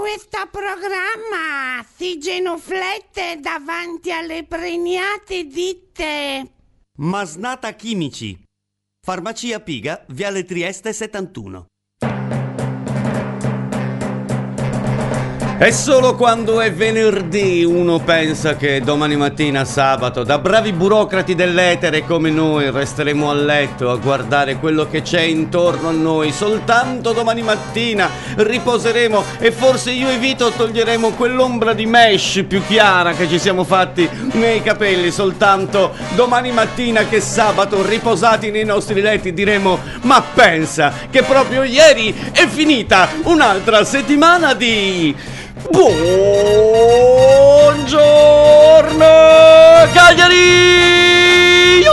questo programma si genuflette davanti alle pregnate ditte. Masnata Chimici, Farmacia Piga, Viale Trieste 71. E solo quando è venerdì uno pensa che domani mattina, sabato, da bravi burocrati dell'etere come noi, resteremo a letto a guardare quello che c'è intorno a noi. Soltanto domani mattina riposeremo e forse io e Vito toglieremo quell'ombra di mesh più chiara che ci siamo fatti nei capelli. Soltanto domani mattina, che sabato, riposati nei nostri letti, diremo: ma pensa che proprio ieri è finita un'altra settimana di... Buongiorno Cagliari!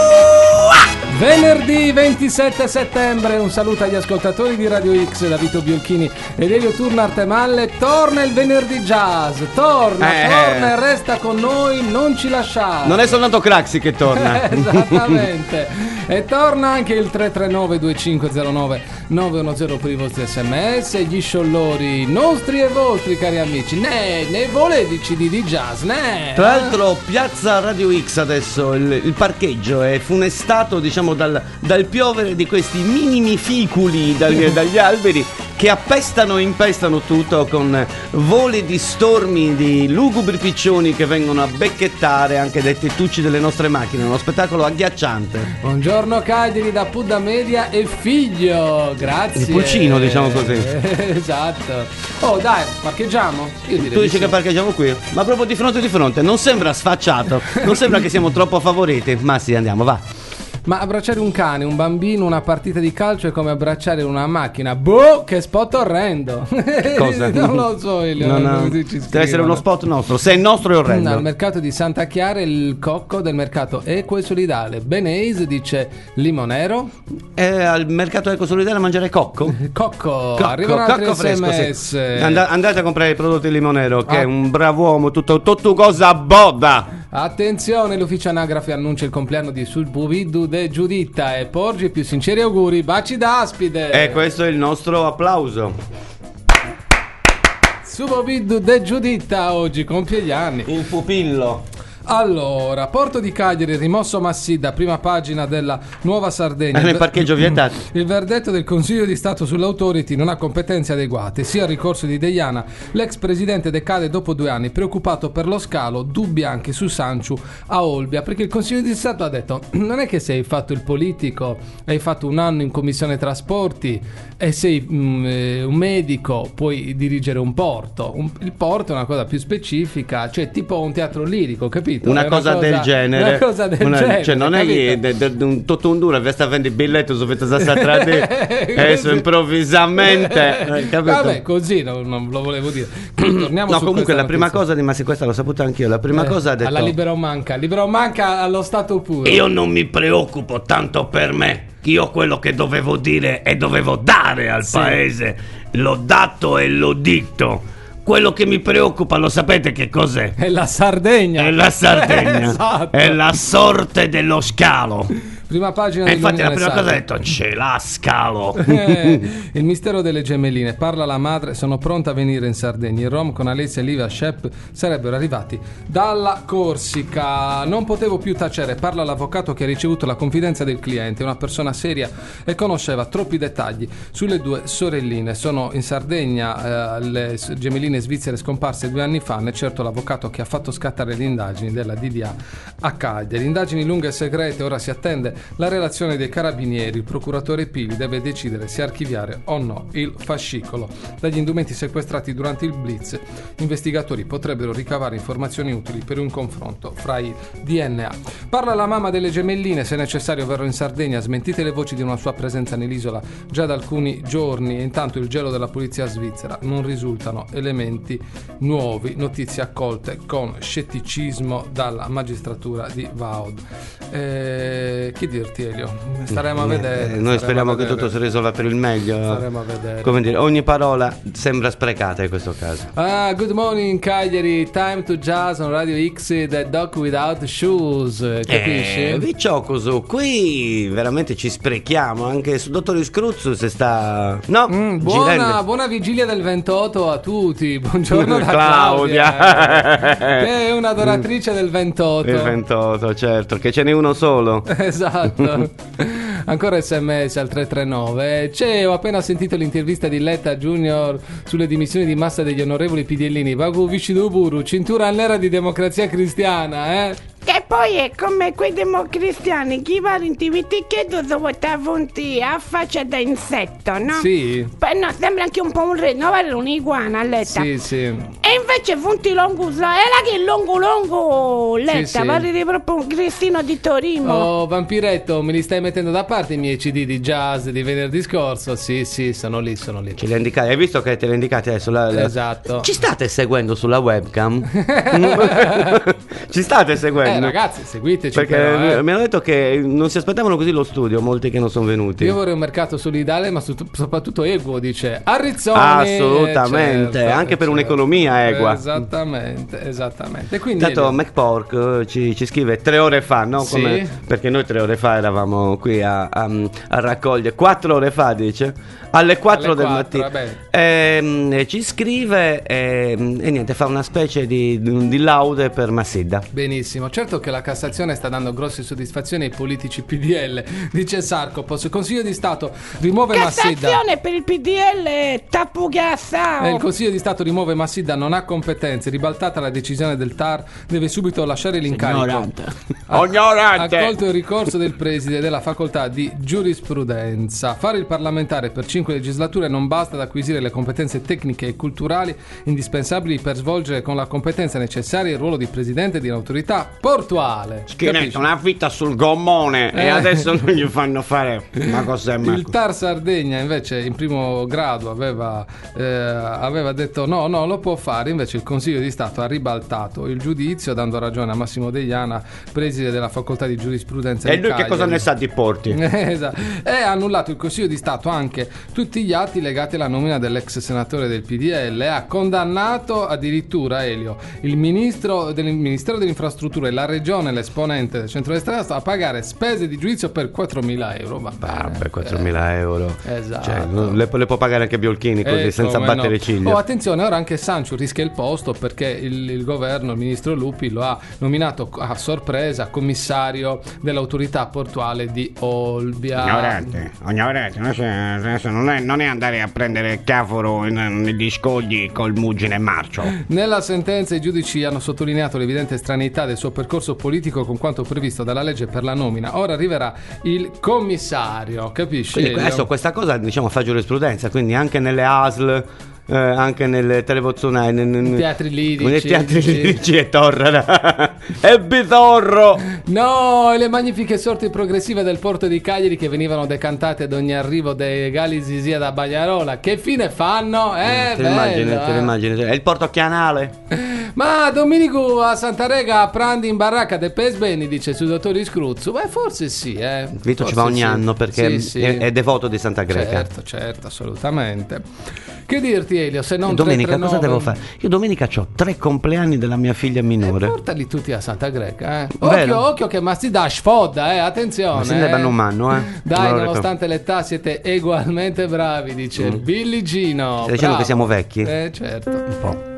Venerdì 27 settembre, un saluto agli ascoltatori di Radio X da Vito Biolchini ed Elio Turno Artemalle. Torna il venerdì jazz, torna e resta con noi, non ci lasciare. Non è soltanto Craxi che torna. Esattamente. E torna anche il 339 2509 910 per i vostri sms, gli sciollori nostri e vostri, cari amici. Ne volevi CD di jazz, ne? Tra l'altro Piazza Radio X adesso il parcheggio è funestato, diciamo, dal piovere di questi minimi ficuli dagli alberi che appestano e impestano tutto, con voli di stormi di lugubri piccioni che vengono a becchettare anche dai tettucci delle nostre macchine. Uno spettacolo agghiacciante. Buongiorno Cagliari da Pudda Media e figlio, grazie. Il pulcino, diciamo così. Esatto. Oh dai, parcheggiamo? Io direi tu dici che parcheggiamo qui? Ma proprio di fronte, non sembra sfacciato, non sembra che siamo troppo favoriti. Ma sì, andiamo, va. Ma abbracciare un cane, un bambino, una partita di calcio è come abbracciare una macchina. Boh, che spot orrendo. Cosa? Non lo so, deve essere uno spot nostro. Se è nostro è orrendo. Al mercato di Santa Chiara il cocco del mercato Equo e Solidale Beneis dice limonero. Al mercato Equo e Solidale mangiare cocco? Cocco. Arrivano altri cocco fresco, SMS. Sì. Andate a comprare i prodotti limonero, che è un bravo uomo, tutto cosa boda. Attenzione, l'ufficio anagrafe annuncia il compleanno di Sulbuvidu de Giuditta e porge i più sinceri auguri, baci d'aspide. E questo è il nostro applauso. Sulbuvidu de Giuditta oggi compie gli anni. Il pupillo. Allora, Porto di Cagliari, rimosso Massidda, prima pagina della Nuova Sardegna. Nel parcheggio vietato. Il verdetto del Consiglio di Stato sull'Authority non ha competenze adeguate. Sia il ricorso di Deiana, l'ex presidente decade dopo 2 anni, preoccupato per lo scalo, dubbi anche su Sanciu a Olbia, perché il Consiglio di Stato ha detto: non è che se hai fatto il politico, hai fatto un anno in commissione trasporti e sei un medico, puoi dirigere un porto. Il porto è una cosa più specifica, cioè tipo un teatro lirico, capito? Una cosa del genere. Una cosa del genere. Cioè non capito? È che tutto un duro sta vendendo il biglietto su adesso improvvisamente. Vabbè, così non lo volevo dire. Torniamo su comunque la prima notizia. cosa, ma se questa l'ho saputa anch'io, la prima cosa ha detto: alla Libero manca allo stato puro. Io non mi preoccupo tanto per me, che io quello che dovevo dire e dovevo dare al paese l'ho dato e l'ho detto. Quello che mi preoccupa, lo sapete che cos'è? È la Sardegna. È la Sardegna. Esatto. È la sorte dello scalo. Prima pagina e infatti la prima cosa ha detto: c'è la scalo. Il mistero delle gemelline. Parla la madre: sono pronta a venire in Sardegna. Il rom con Alessia, Liva, Shep sarebbero arrivati dalla Corsica. Non potevo più tacere. Parla l'avvocato che ha ricevuto la confidenza del cliente, una persona seria e conosceva troppi dettagli sulle 2 sorelline. Sono in Sardegna le gemelline svizzere scomparse 2 anni fa. Né certo l'avvocato che ha fatto scattare le indagini della DDA a Cagliari. Indagini lunghe e segrete. Ora si attende la relazione dei carabinieri. Il procuratore Pili deve decidere se archiviare o no il fascicolo. Dagli indumenti sequestrati durante il blitz, investigatori potrebbero ricavare informazioni utili per un confronto fra i DNA. Parla la mamma delle gemelline: se necessario verrò in Sardegna. Smentite le voci di una sua presenza nell'isola già da alcuni giorni. E intanto il gelo della polizia svizzera: non risultano elementi nuovi. Notizie accolte con scetticismo dalla magistratura di Vaud. Chi dirti, Elio? Staremo a vedere. Noi speriamo che tutto si risolva per il meglio. Staremo a vedere. Come dire, ogni parola sembra sprecata in questo caso. Good morning Cagliari, time to jazz on Radio X, The Dog Without Shoes. Capisci? Viciocoso, qui veramente ci sprechiamo. Anche su Dottor Scruzzo se sta... No, buona vigilia del 28 a tutti. Buongiorno da Claudia. Che è un'adoratrice del 28. Il 28, certo, che ce n'è uno solo. Esatto. Ancora sms al 339. Ho appena sentito l'intervista di Letta Junior sulle dimissioni di massa degli onorevoli PDLini. Vagu Viciduburu, cintura nera di Democrazia Cristiana, Che poi è come quei democristiani che vanno in TV ti chiedo dove t'avvonti a faccia da insetto, no? Sì. Poi no, sembra anche un po' un re, no? Vale un'iguana, Letta. Sì. E invece vunti longo, è là che è longo, Letta, Sì. pare di proprio un Cristino di Torino. Oh, vampiretto, me li stai mettendo da parte i miei CD di jazz di venerdì scorso? Sì, sono lì. Ce li ha indicati, hai visto che te li ha indicati adesso? Esatto. Ci state seguendo sulla webcam? Ci state seguendo? Ragazzi, seguiteci. Perché però, mi hanno detto che non si aspettavano così lo studio, molti che non sono venuti. Io vorrei un mercato solidale, ma soprattutto equo, dice Arrizzoni. Assolutamente, anche per un'economia equa. Esattamente. Quindi Intanto MacPork ci scrive 3 ore fa, no? Sì. Perché noi 3 ore fa eravamo qui a raccogliere. 4 ore fa, dice, alle 4 del mattino. Ci scrive e niente, fa una specie di laude per Massidda. Benissimo, certo che la Cassazione sta dando grosse soddisfazioni ai politici PDL, dice Sarcopos. Il Consiglio di Stato rimuove Massidda. Cassazione per il PDL, tapugassa. Il Consiglio di Stato rimuove Massidda, non ha competenze, ribaltata la decisione del TAR, deve subito lasciare l'incarico. Ignorante. Accolto il ricorso del preside della facoltà di giurisprudenza. Fare il parlamentare per 5 legislature non basta ad acquisire le competenze tecniche e culturali indispensabili per svolgere con la competenza necessaria il ruolo di presidente di un'autorità portuale. Schiretto, una vita sul gommone e adesso non gli fanno fare una cosa. Il TAR Sardegna invece in primo grado aveva detto no, lo può fare. Invece il Consiglio di Stato ha ribaltato il giudizio, dando ragione a Massimo Deiana, preside della facoltà di giurisprudenza. E lui che cosa ne sa di porti? Esatto. E ha annullato il Consiglio di Stato anche tutti gli atti legati alla nomina dell'ex senatore del PDL. Ha condannato addirittura Elio, il Ministero delle Infrastrutture, la Regione, l'esponente del centro-destra a pagare spese di giudizio per 4.000 euro. Per 4.000 euro. Esatto. Cioè, le può pagare anche Biolchini così, senza battere ciglia. Attenzione, ora anche Sanciu rischia il posto perché il governo, il ministro Lupi, lo ha nominato a sorpresa commissario dell'autorità portuale di Olbia. Ignorante. Adesso non è andare a prendere cavolo negli scogli col Muggine e Marcio. Nella sentenza i giudici hanno sottolineato l'evidente estraneità del suo percorso politico con quanto previsto dalla legge per la nomina. Ora arriverà il commissario, capisci? Quindi adesso questa cosa, diciamo, fa giurisprudenza, quindi anche nelle ASL, anche nelle televozzonali, nei teatri lirici. nei teatri lirici e torra e bitorro. No, le magnifiche sorti progressive del porto di Cagliari che venivano decantate ad ogni arrivo dei gali Zisia da Bagnarola. Che fine fanno? Te l'immagini. È il porto chianale. Ma Domenico a Santarega prandi in baracca de Pesbeni, dice su dottori Scruzzo. Beh, forse sì, Vito ci va ogni anno perché sì. È devoto di Santa Greca. Certo, assolutamente. Che dirti, Elio, se non domenica 339... cosa devo fare? Io domenica ho 3 compleanni della mia figlia minore. Portali tutti a Santa Greca, Vero? Occhio che ma si dà sfoda, attenzione. Ma se ne vanno un anno, Dai, nonostante l'età siete ugualmente bravi, dice Billy Gino. Stai dicendo che siamo vecchi? Certo. Un po'.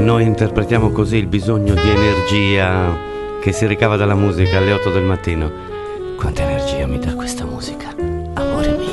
noi interpretiamo così il bisogno di energia che si ricava dalla musica alle 8 del mattino. Quanta energia mi dà questa musica, amore mio.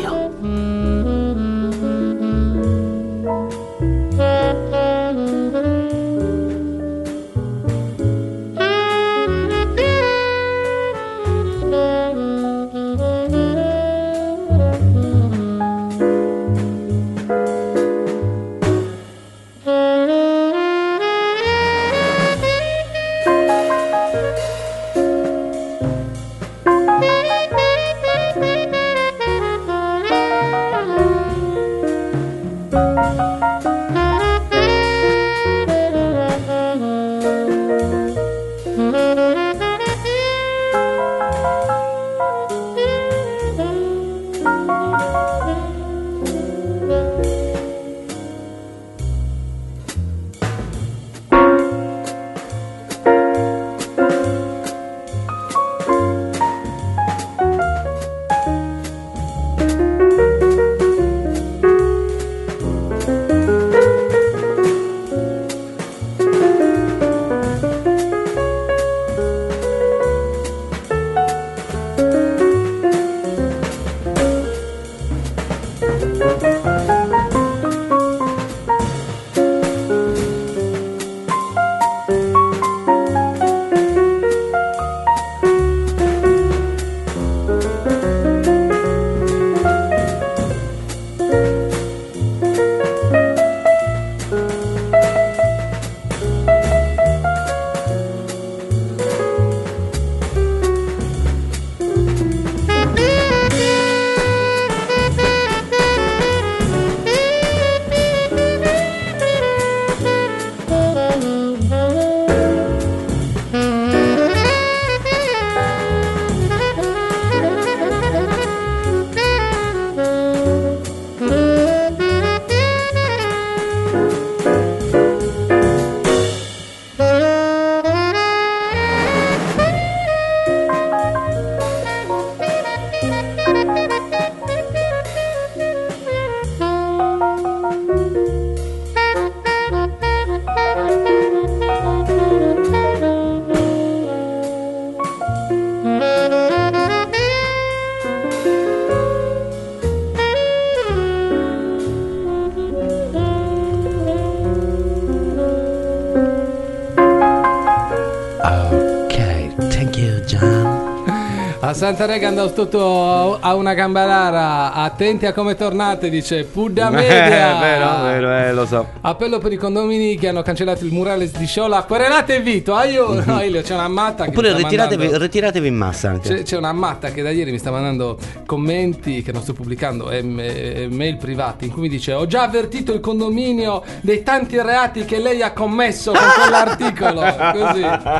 Santa Rega andò tutto a una gambalara. Attenti a come tornate, dice Pudda Media. Vero, lo so. Appello per i condomini che hanno cancellato il murales di Sciolla. Querelate Vito, aiuto. No, c'è una matta che oppure ritiratevi in massa anche. C'è una matta che da ieri mi sta mandando commenti che non sto pubblicando, mail privati, in cui mi dice: ho già avvertito il condominio dei tanti reati che lei ha commesso con quell'articolo. Così.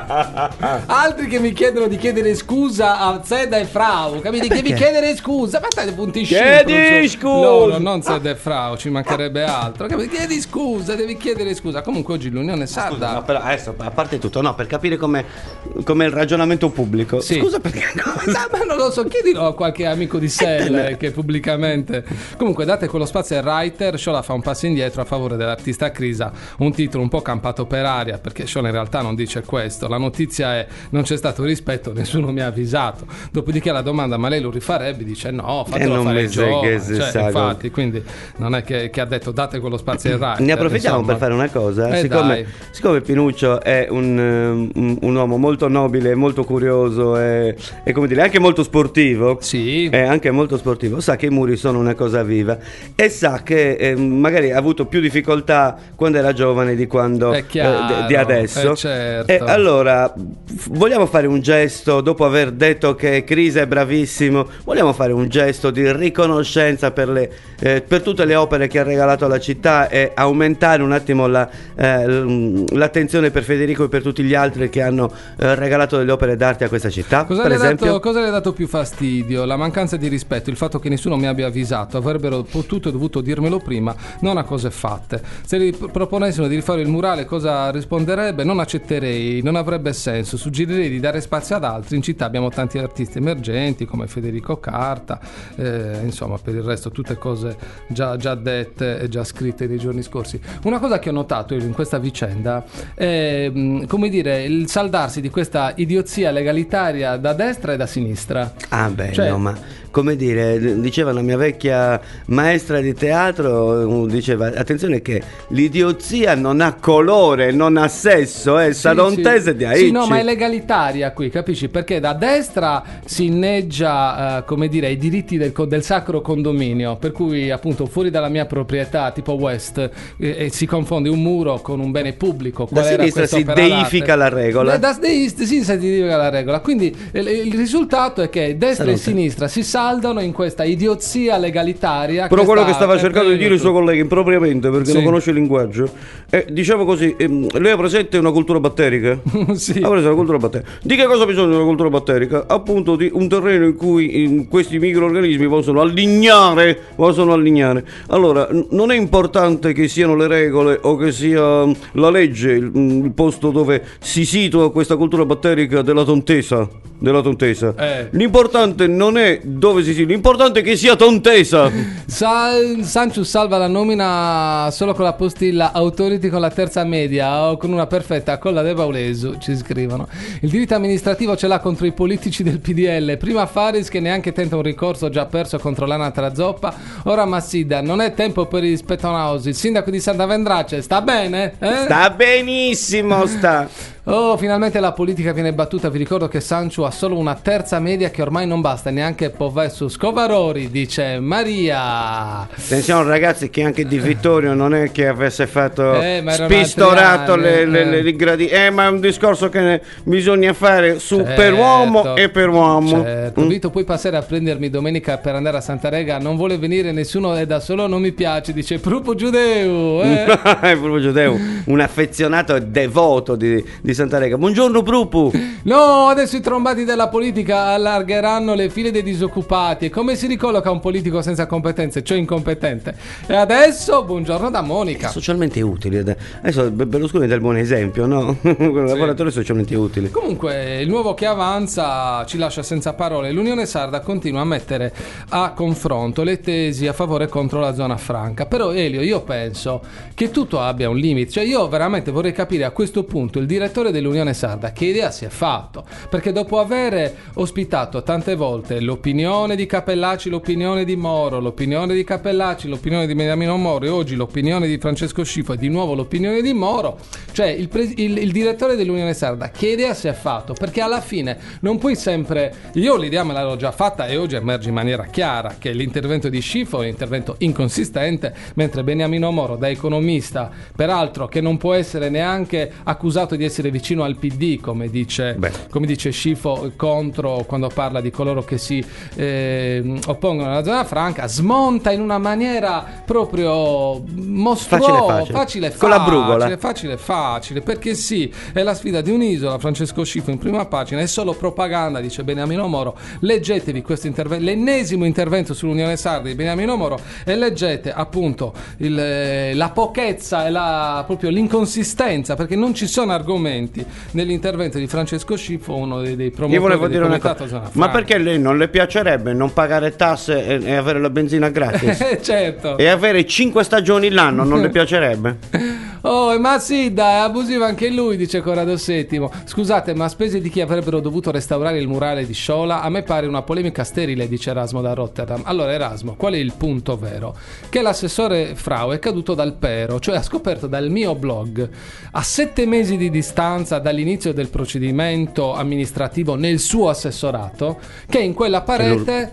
Altri che mi chiedono di chiedere scusa a Zedda e Frau, capite? Devi chiedere scusa, ma stai puntisci. Chiedi scusa. Loro, non Zedda e Frau, ci mancherebbe altro, capite? Chiedi scusa, devi chiedere scusa. Comunque oggi l'Unione Sarda. Scusa, no, però adesso, a parte tutto, no, per capire come il ragionamento pubblico. Sì. Scusa, perché ma non lo so, chiedilo a qualche amico di Selle che pubblicamente. Comunque date quello spazio al writer. Sciolla fa un passo indietro a favore dell'artista Crisa, un titolo un po' campato per aria, perché Sciolla in realtà non dice questo. La notizia è: non c'è stato rispetto, nessuno mi ha avvisato. Dopodiché alla domanda: ma lei lo rifarebbe? Dice no, fatelo fare il gioco, infatti, quindi non è che ha detto date quello spazio al writer. Ne approfittiamo per fare una cosa, siccome Pinuccio è un uomo molto nobile, molto curioso e come dire anche molto sportivo. Sì. È anche molto sportivo, sa che i muri sono una cosa viva e sa che magari ha avuto più difficoltà quando era giovane di quando di adesso. Certo. E allora vogliamo fare un gesto, dopo aver detto che Crisa è bravissimo, vogliamo fare un gesto di riconoscenza per tutte le opere che ha regalato alla città e aumentare un attimo l'attenzione per Federico e per tutti gli altri che hanno regalato delle opere d'arte a questa città. Cosa le ha dato più fastidio? La mancanza di rispetto, il fatto che nessuno mi abbia avvisato, avrebbero potuto e dovuto dirmelo prima, non a cose fatte. Se gli proponessero di rifare il murale, cosa risponderebbe? Non accetterei, non avrebbe senso, suggerirei di dare spazio ad altri, in città abbiamo tanti artisti giornalisti emergenti come Federico Carta, insomma, per il resto tutte cose già dette e già scritte nei giorni scorsi. Una cosa che ho notato io in questa vicenda è, come dire, il saldarsi di questa idiozia legalitaria da destra e da sinistra. Ah beh, no, ma come dire, diceva la mia vecchia maestra di teatro, diceva attenzione che l'idiozia non ha colore, non ha sesso, sadontese di Aici. Sì, no, ma è legalitaria qui, capisci? Perché da destra si inneggia, come dire, i diritti del sacro condominio, per cui appunto fuori dalla mia proprietà, tipo West, si confonde un muro con un bene pubblico. Da sinistra si deifica la regola. Da sinistra si deifica la regola. Quindi il risultato è che destra e sinistra si saldano in questa idiozia legalitaria. Però quello che stava cercando di dire il suo collega impropriamente, perché non conosce il linguaggio, diciamo così, lei ha presente una cultura batterica? Sì. Ha presente una cultura batterica. Di che cosa ha bisogno una cultura batterica? Appunto di un terreno in cui questi microorganismi possono allignare. Allora, non è importante che siano le regole o che sia la legge il posto dove si situa questa cultura batterica della tontesa. L'importante non è dove si situa, l'importante è che sia tontesa. Sanciu salva la nomina solo con la postilla authority con la terza media o con una perfetta colla de Paulesu, ci scrivono. Il diritto amministrativo ce l'ha contro i politici del PDL, prima Faris che neanche tenta un ricorso già perso contro l'Anatra Zoppa, ora Massida. Non è tempo per i spettonausi. Il sindaco di Santa Vendrace sta bene? Sta benissimo, sta. Oh, finalmente la politica viene battuta. Vi ricordo che Sanciu ha solo una terza media che ormai non basta neanche Povessu Scovarori, dice Maria. Attenzione ragazzi, che anche Di Vittorio non è che avesse fatto spistorato le gradi. Ma è un discorso che bisogna fare per uomo e per uomo. Certo. Vito, puoi passare a prendermi domenica per andare a Santa Rega? Non vuole venire nessuno e da solo non mi piace, dice Prupo Giudeu. Prupo Giudeu, un affezionato e devoto di Santa Rega. Buongiorno Prupu. No, adesso i trombati della politica allargheranno le file dei disoccupati. E come si ricolloca un politico senza competenze, cioè incompetente? E adesso buongiorno da Monica. Socialmente utili. Adesso Berlusconi dà il buon esempio, no? Lavoratori socialmente utili. Comunque il nuovo che avanza ci lascia senza parole. L'Unione Sarda continua a mettere a confronto le tesi a favore e contro la zona franca. Però Elio, io penso che tutto abbia un limite. Cioè io veramente vorrei capire a questo punto il direttore dell'Unione Sarda che idea si è fatto, perché dopo aver ospitato tante volte l'opinione di Capellacci, l'opinione di Moro, l'opinione di Capellacci, l'opinione di Beniamino Moro e oggi l'opinione di Francesco Scifo e di nuovo l'opinione di Moro, cioè il direttore dell'Unione Sarda che idea si è fatto? Perché alla fine non puoi sempre, io l'idea me l'avevo già fatta e oggi emerge in maniera chiara che l'intervento di Scifo è un intervento inconsistente, mentre Beniamino Moro, da economista peraltro che non può essere neanche accusato di essere vicino al PD, come dice Scifo contro quando parla di coloro che si oppongono alla zona franca, smonta in una maniera proprio mostruosa, facile con la brugola, facile, perché sì, è la sfida di un'isola. Francesco Scifo in prima pagina, è solo propaganda, dice Beniamino Moro. Leggetevi questo intervento, l'ennesimo intervento sull'Unione Sarda di Beniamino Moro, e leggete appunto la pochezza e proprio l'inconsistenza, perché non ci sono argomenti nell'intervento di Francesco Scifo, uno dei promotori del Comitato Zona Franca. Ma perché lei non le piacerebbe non pagare tasse e avere la benzina gratis? Certo. E avere 5 stagioni l'anno non le piacerebbe? Oh, ma sì, dai, è abusivo anche lui, dice Corrado VII. Scusate, ma a spese di chi avrebbero dovuto restaurare il murale di Sciola? A me pare una polemica sterile, dice Erasmo da Rotterdam. Allora, Erasmo, qual è il punto vero? Che l'assessore Frau è caduto dal pero, cioè ha scoperto dal mio blog, a 7 mesi di distanza dall'inizio del procedimento amministrativo nel suo assessorato, che in quella parete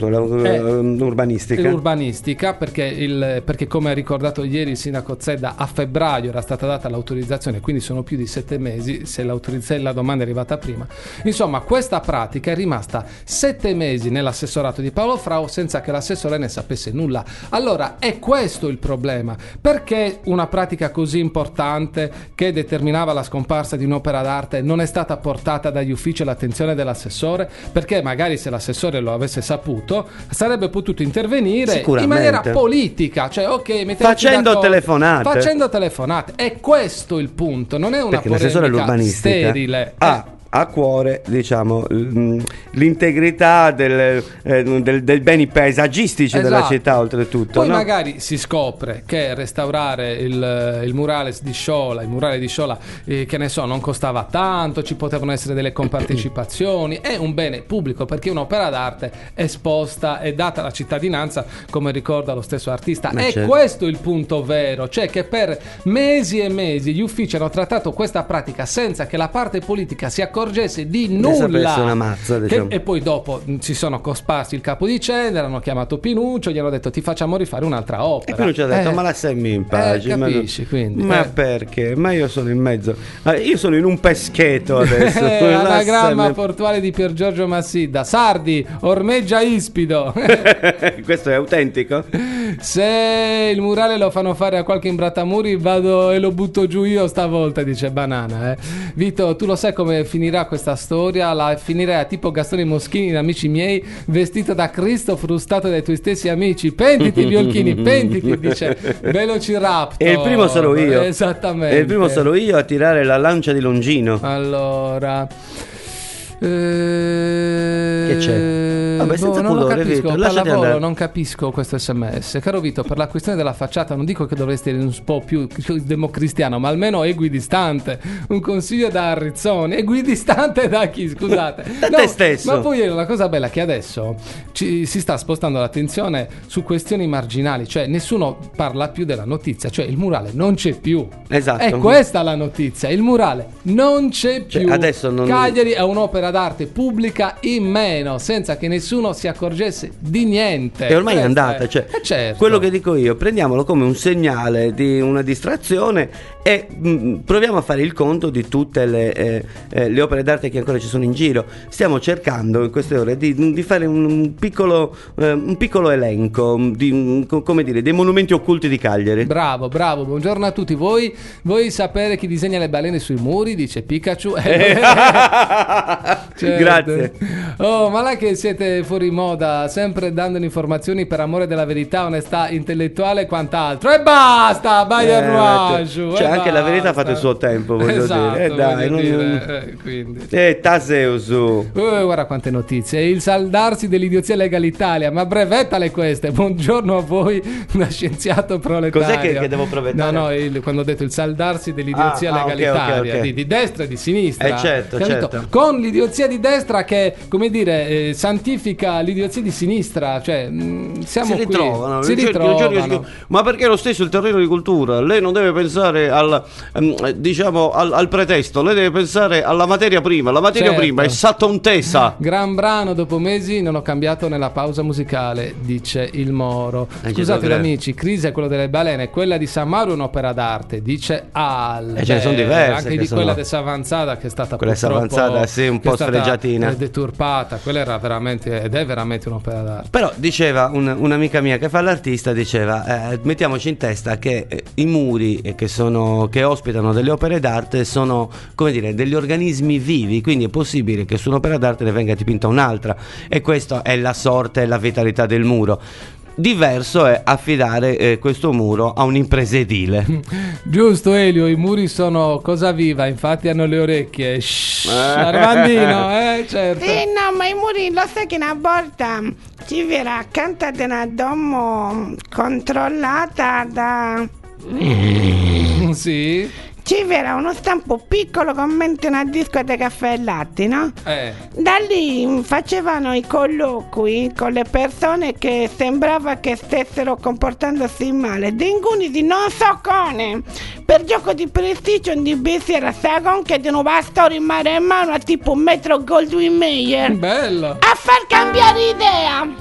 l'urbanistica, perché come ha ricordato ieri il sindaco Zedda, a febbraio era stata data l'autorizzazione, quindi sono più di 7 mesi se la domanda è arrivata prima. Insomma, questa pratica è rimasta 7 mesi nell'assessorato di Paolo Frau senza che l'assessore ne sapesse nulla. Allora è questo il problema. Perché una pratica così importante che determinava la scomparsa di un'opera d'arte non è stata portata dagli uffici all'attenzione dell'assessore? Perché magari se l'assessore lo avesse saputo sarebbe potuto intervenire in maniera politica, cioè facendo telefonate. È questo il punto, non è una polemica sterile. Ha a cuore, diciamo, l'integrità del beni paesaggistici della città, oltretutto. Poi no? magari si scopre che restaurare il murale di Sciolla, che ne so, non costava tanto, ci potevano essere delle compartecipazioni, è un bene pubblico perché è un'opera d'arte esposta e data alla cittadinanza, come ricorda lo stesso artista. Ma e certo. questo è il punto vero, cioè che per mesi e mesi gli uffici hanno trattato questa pratica senza che la parte politica si accorgesse di nulla. sapesse una mazza, diciamo. E poi dopo si sono cosparsi il capo di cenere, hanno chiamato Pinuccio, gli hanno detto ti facciamo rifare un'altra opera. E Pinuccio ha detto ma lasciami in pace. Capisci, quindi. Ma perché? Ma io sono in mezzo. Io sono in un peschetto adesso. Anagramma portuale di Pier Giorgio Massidda. Sardi, ormeggia ispido. Questo è autentico? Se il murale lo fanno fare a qualche imbrattamuri vado e lo butto giù io stavolta, dice Banana. Vito, tu lo sai come finirà questa storia? La finirà tipo Gastone Moschini in Amici miei, vestito da Cristo, frustato dai tuoi stessi amici. Pentiti Violchini, pentiti, dice Velociraptor. E il primo sarò io. Esattamente. E il primo sarò io a tirare la lancia di Longino. Allora che c'è? Vabbè, senza non lo pudore, capisco, Vito, lasciati pallavolo, andare. non capisco questo sms. Caro Vito, per la questione della facciata non dico che dovresti essere un po' più democristiano, ma almeno equidistante. Un consiglio da Arrizzoni. Equidistante da chi, scusate? Da te stesso. Ma poi la cosa bella è che adesso si sta spostando l'attenzione su questioni marginali, cioè nessuno parla più della notizia, cioè il murale non c'è più. Esatto. È questa la notizia, il murale non c'è più. Adesso non... Cagliari è un'opera d'arte pubblica in meno, senza che nessuno si accorgesse di niente. E ormai è andata, cioè, certo. Quello che dico io, prendiamolo come un segnale di una distrazione e proviamo a fare il conto di tutte le opere d'arte che ancora ci sono in giro. Stiamo cercando in queste ore di fare un piccolo elenco come dire, dei monumenti occulti di Cagliari. Bravo, buongiorno a tutti. Voi sapere chi disegna le balene sui muri, dice Pikachu. Certo. Grazie. Oh, ma là che siete fuori moda, sempre dando informazioni per amore della verità, onestà intellettuale e quant'altro. E basta, Bayer Ruasciu. Cioè, anche la verità ha fatto il suo tempo, voglio esatto, dire. Dai, voglio dire, quindi. Taseo su. Guarda quante notizie. Il saldarsi dell'idiozia Lega l'Italia, ma brevettale queste. Buongiorno a voi, da scienziato proletario. Cos'è che devo brevettare? No, quando ho detto il saldarsi dell'idiozia Lega l'Italia, okay. Di destra e di sinistra. Certo. Con l'idiozia di destra che, come dire, santifica l'idiozia di sinistra, cioè siamo si ritrovano. Ma perché lo stesso il terreno di cultura? Lei non deve pensare al pretesto, lei deve pensare alla materia prima. La materia prima è Satontesa. Gran brano, dopo mesi non ho cambiato nella pausa musicale, dice il Moro. Scusate amici, Crisi è quello delle balene, quella di San Mauro è un'opera d'arte, dice Al. Ce ne sono diverse. Anche di quella di Savanzada che è stata quella Savanzada, sì, un po' sfregiatina, deturpata. Quella era veramente ed è veramente un'opera d'arte. Però diceva un'amica mia che fa l'artista, diceva mettiamoci in testa che i muri che ospitano delle opere d'arte sono, come dire, degli organismi vivi, quindi è possibile che su un'opera d'arte ne venga dipinta un'altra, e questa è la sorte e la vitalità del muro. Diverso è affidare questo muro a un'impresa edile. Giusto Elio, i muri sono cosa viva, infatti hanno le orecchie. Armandino, certo. No, ma i muri, lo sai che una volta ci vera accanto ad una domo controllata da... Sì. Ci era uno stampo piccolo come una discoteca di caffè e latte, no? Da lì facevano i colloqui con le persone che sembrava che stessero comportandosi male. Dengunisi non so come. Per gioco di prestigio di Bessiera Sagon che di nuovo storia in mare e mano a tipo Metro Goldwyn Mayer. Bello. A far cambiare idea.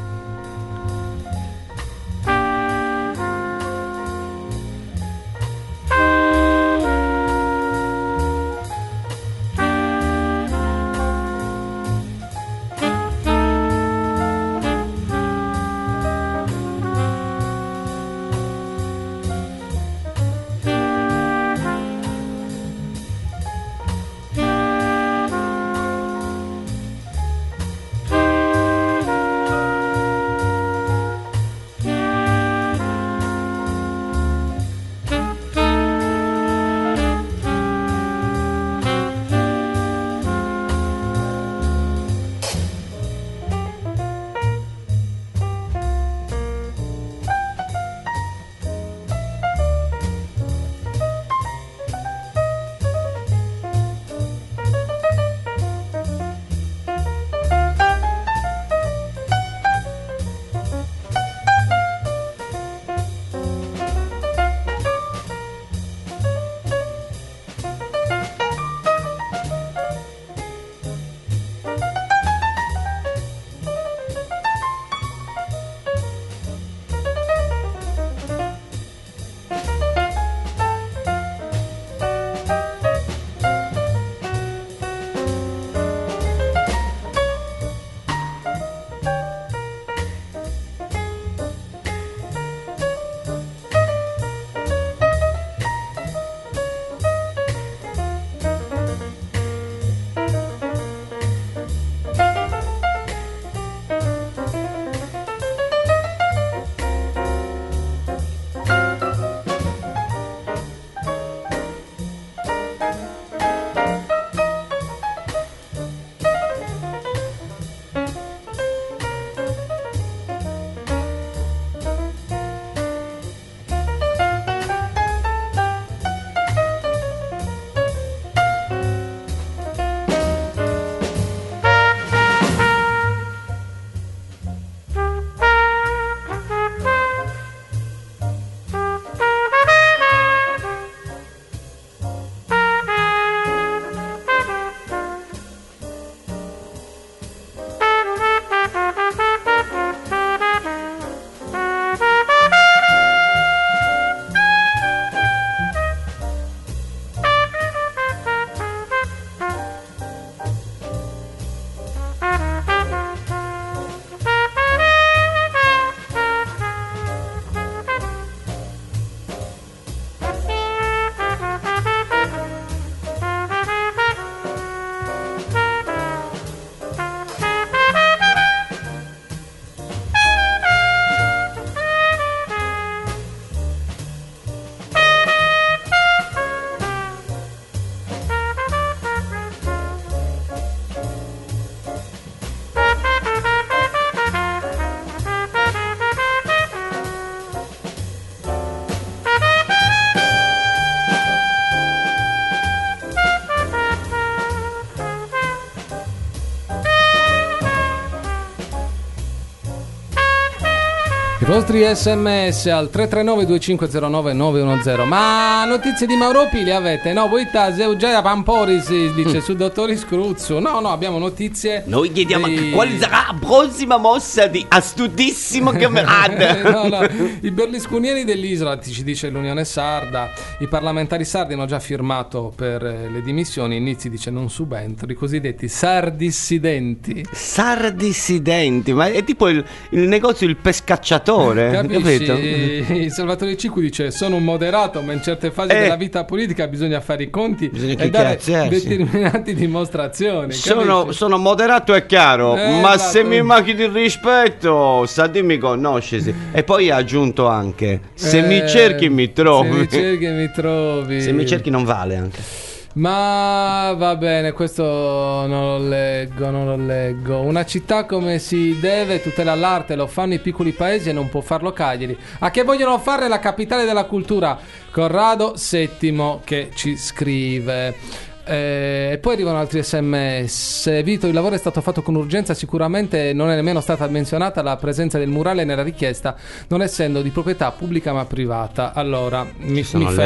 Nostri sms al 339-2509-910. Ma notizie di Mauro Pili avete? No, voi già Pamporis dice su dottori Scruzzo. No, abbiamo notizie. Noi chiediamo quale sarà la prossima mossa di astutissimo camerata. No, i berlusconieri dell'isola, ci dice l'Unione Sarda. I parlamentari sardi hanno già firmato per le dimissioni. Inizi dice non subentro, i cosiddetti sardissidenti. Sardissidenti, ma è tipo il negozio Il Pescacciatore. Capisci? Salvatore Cicu dice sono un moderato, ma in certe fasi della vita politica bisogna fare i conti e dare determinate dimostrazioni. Sono moderato e chiaro, ma se mi manchi di rispetto sa di mi conosci. E poi ha aggiunto anche se mi cerchi mi trovi. Se mi cerchi non vale anche. Ma va bene, questo non lo leggo. Una città come si deve tutela l'arte, lo fanno i piccoli paesi e non può farlo Cagliari. A che vogliono fare la capitale della cultura? Corrado VII che ci scrive. E poi arrivano altri sms. Vito, il lavoro è stato fatto con urgenza, sicuramente non è nemmeno stata menzionata la presenza del murale nella richiesta, non essendo di proprietà pubblica ma privata. Allora mi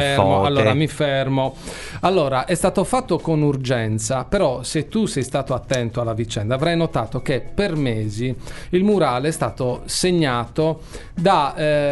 fermo. Allora, è stato fatto con urgenza, però se tu sei stato attento alla vicenda avrai notato che per mesi il murale è stato segnato da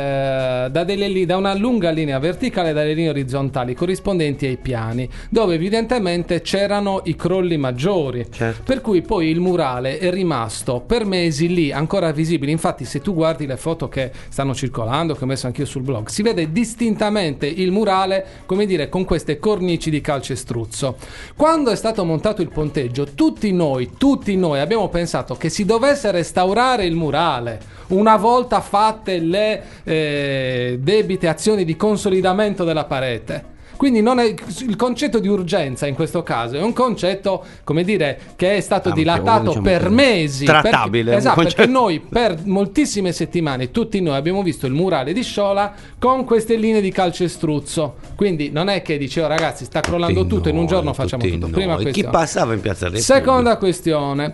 una lunga linea verticale e dalle linee orizzontali corrispondenti ai piani, dove evidentemente c'erano i crolli maggiori, certo. Per cui poi il murale è rimasto per mesi lì ancora visibile. Infatti se tu guardi le foto che stanno circolando, che ho messo anch'io sul blog, si vede distintamente il murale, come dire, con queste cornici di calcestruzzo. Quando è stato montato il ponteggio, tutti noi abbiamo pensato che si dovesse restaurare il murale una volta fatte le debite azioni di consolidamento della parete. Quindi non è il concetto di urgenza in questo caso, è un concetto, come dire, che è stato dilatato, diciamo, per mesi. Trattabile. Perché noi per moltissime settimane, tutti noi abbiamo visto il murale di Sciola con queste linee di calcestruzzo. Quindi non è che dicevo ragazzi sta crollando tutto, in un giorno facciamo tutto. Prima questione. Chi passava in Piazza Repubblica? Seconda questione,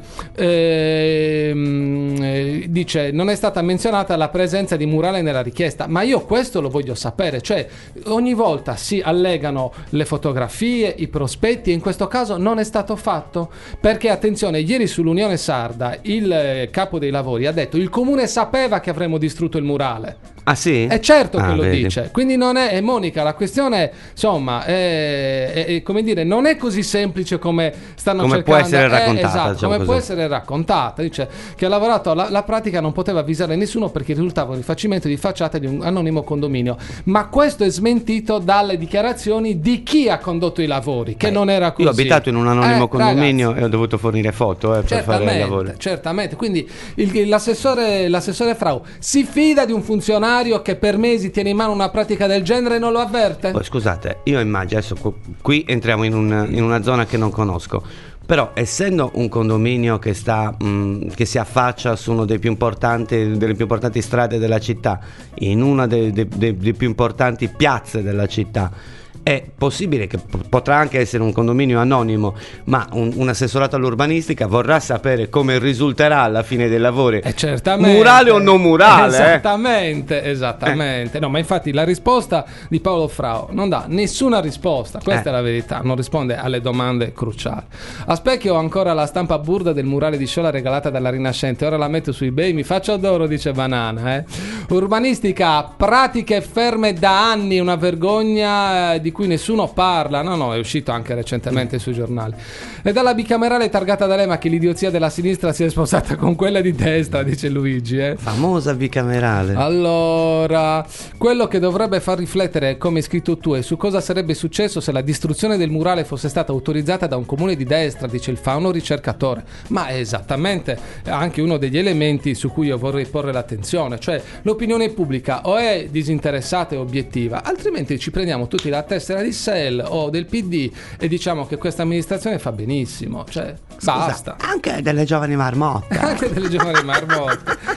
dice non è stata menzionata la presenza di murale nella richiesta, ma io questo lo voglio sapere, cioè ogni volta si allegano le fotografie, i prospetti, e in questo caso non è stato fatto, perché attenzione, ieri sull'Unione Sarda il capo dei lavori ha detto il comune sapeva che avremmo distrutto il murale. Ah sì? È certo che lo dice, quindi non è, Monica, la questione insomma è come dire, non è così semplice come stanno cercando, può essere raccontata, esatto, diciamo come così. può essere raccontata. Dice che ha lavorato la pratica non poteva avvisare nessuno perché risultava un rifacimento di facciata di un anonimo condominio, ma questo è smentito dalle dichiarazioni di chi ha condotto i lavori, che non era così. Io ho abitato in un anonimo condominio, ragazzi, e ho dovuto fornire foto per fare i lavori. Certamente, quindi l'assessore Frau si fida di un funzionario che per mesi tiene in mano una pratica del genere e non lo avverte? Poi, scusate, io immagino, adesso qui entriamo in una zona che non conosco, però essendo un condominio che si affaccia su uno delle più importanti strade della città, in una delle più importanti piazze della città, è possibile che potrà anche essere un condominio anonimo, ma un assessorato all'urbanistica vorrà sapere come risulterà alla fine dei lavori. Certamente. Murale o non murale? Esattamente. No, ma infatti la risposta di Paolo Frau non dà nessuna risposta, questa è la verità, non risponde alle domande cruciali. A specchio ho ancora la stampa burda del murale di Sciola regalata dalla Rinascente, ora la metto su eBay, mi faccio adoro, dice Banana. Urbanistica, pratiche ferme da anni, una vergogna di cui nessuno parla. No, è uscito anche recentemente sui giornali. E dalla bicamerale targata da Lema che l'idiozia della sinistra si è sposata con quella di destra, dice Luigi. Famosa bicamerale. Allora, quello che dovrebbe far riflettere, come hai scritto tu, è su cosa sarebbe successo se la distruzione del murale fosse stata autorizzata da un comune di destra, dice il fauno ricercatore. Ma è esattamente anche uno degli elementi su cui io vorrei porre l'attenzione, cioè l'opinione pubblica o è disinteressata e obiettiva, altrimenti ci prendiamo tutti la tessera di SEL o del PD e diciamo che questa amministrazione fa benissimo, cioè basta. Anche delle giovani marmotte.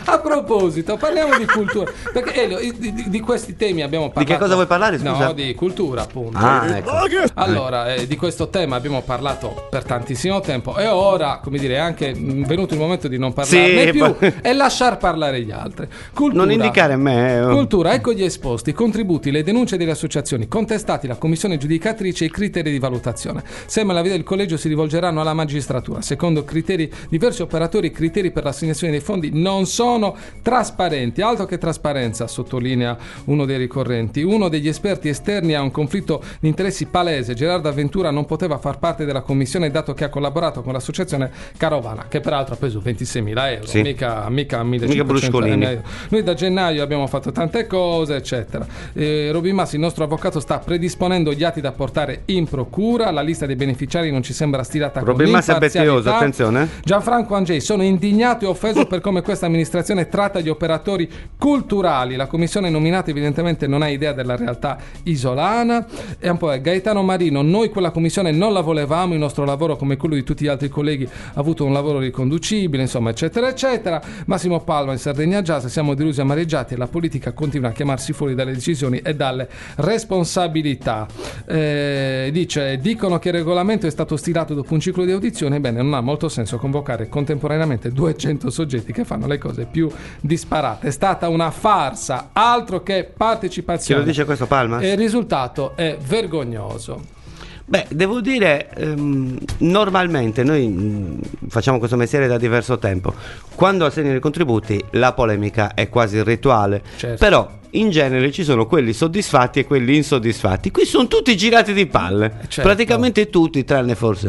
A proposito, parliamo di cultura, perché Elio, di questi temi abbiamo parlato. Di che cosa vuoi parlare, scusa? No, di cultura, appunto. Ecco. Allora, di questo tema abbiamo parlato per tantissimo tempo e ora, come dire, è anche venuto il momento di non parlarne più e lasciar parlare gli altri. Cultura, non indicare me. Cultura, ecco gli esposti, i contributi, le denunce delle associazioni, contestati la commissione giudicatrice e i criteri di valutazione. Sembra la via del collegio si rivolgeranno alla magistratura. Secondo criteri diversi operatori, i criteri per l'assegnazione dei fondi non sono trasparenti. Altro che trasparenza, sottolinea uno dei ricorrenti. Uno degli esperti esterni ha un conflitto di interessi palese. Gerardo Avventura non poteva far parte della commissione dato che ha collaborato con l'associazione Carovana, che peraltro ha preso 26.000 euro, sì. mica 1.500 euro. Noi da gennaio abbiamo fatto tante cose, eccetera. Robin Massi, il nostro avvocato, sta predisponendo gli atti da portare in procura. La lista dei beneficiari non ci sembra stilata con Robin Massi è bettioso, attenzione. Gianfranco Angei, sono indignato e offeso per come questa amministrazione tratta gli operatori culturali. La commissione nominata evidentemente non ha idea della realtà isolana. E un po' Gaetano Marino, noi quella commissione non la volevamo, il nostro lavoro come quello di tutti gli altri colleghi ha avuto un lavoro riconducibile, insomma, eccetera eccetera. Massimo Palma, in Sardegna Jazz, siamo delusi e amareggiati e la politica continua a chiamarsi fuori dalle decisioni e dalle responsabilità. Dicono che il regolamento è stato stilato dopo un ciclo di audizioni. Ebbene, non ha molto senso convocare contemporaneamente 200 soggetti che fanno le cose più disparate. È stata una farsa, altro che partecipazione. Chi lo dice questo, Palma? Il risultato è vergognoso. Beh, devo dire, normalmente noi facciamo questo mestiere da diverso tempo. Quando assegnano i contributi la polemica è quasi rituale, certo. Però in genere ci sono quelli soddisfatti e quelli insoddisfatti. Qui sono tutti girati di palle, certo. Praticamente tutti, tranne forse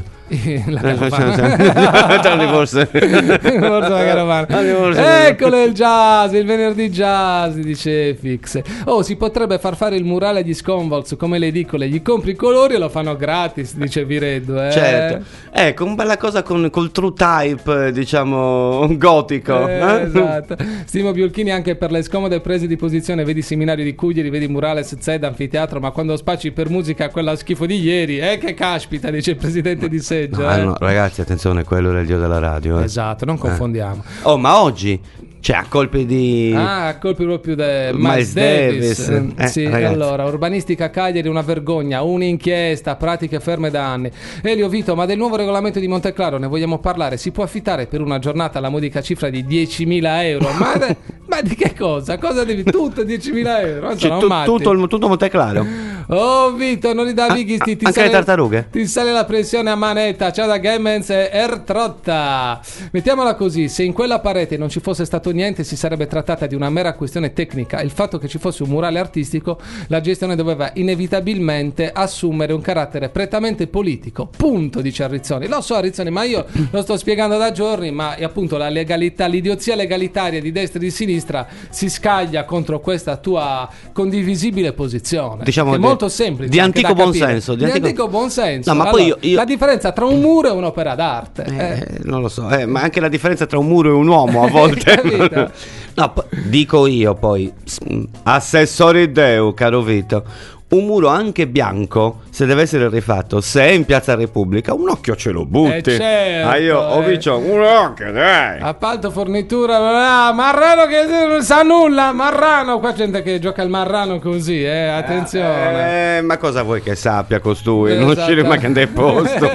tranne forse la Carovana. Eccolo il jazz, il venerdì jazz, dice Fix. Si potrebbe far fare il murale agli Sconvolts come le edicole, gli compri i colori e lo fanno gratis, dice Vireddo. Certo, ecco, una bella cosa col true type, diciamo, gotico. Esatto. Stimo Biolchini, anche per le scomode prese di posizione, vedi seminario di Cuglieri, vedi murales, Zed, anfiteatro, ma quando spacci per musica quella schifo di ieri, che caspita, dice il presidente di Seggio. No, ragazzi, attenzione, quello era il dio della radio. Esatto, non confondiamo. Ma oggi, cioè, a colpi di... a colpi proprio di Miles Davis. Sì, allora, urbanistica Cagliari, una vergogna, un'inchiesta, pratiche ferme da anni. Elio Vito, ma del nuovo regolamento di Monteclaro ne vogliamo parlare? Si può affittare per una giornata la modica cifra di 10.000 euro? Ma di che cosa? Cosa devi? Tutto 10.000 euro? Tutto Monteclaro? Vito, non li da Vighisti, anche le tartarughe? Ti sale la pressione a manetta. Ciao da Gemens e Ertrotta. Mettiamola così, se in quella parete non ci fosse stato niente, si sarebbe trattata di una mera questione tecnica. Il fatto che ci fosse un murale artistico, la gestione doveva inevitabilmente assumere un carattere prettamente politico. Punto, dice Arrizzoni. Lo so, Arrizzoni, ma io lo sto spiegando da giorni, ma appunto la legalità, l'idiozia legalitaria di destra e di sinistra si scaglia contro questa tua condivisibile posizione. Diciamo che è molto semplice. Di antico buonsenso. Di antico buonsenso. No, ma allora, poi io... la differenza tra un muro e un'opera d'arte. Non lo so, ma anche la differenza tra un muro e un uomo a volte. No, dico io poi, assessore Deu, caro Vito, un muro anche bianco, se deve essere rifatto, se è in Piazza Repubblica, un occhio ce lo butti. Certo, io ho visto un occhio, dai. Appalto, fornitura, Marrano che non sa nulla, Marrano, qua c'è gente che gioca il Marrano così, attenzione. Ma cosa vuoi che sappia costui? Esatto. Non uscire mai che andai posto.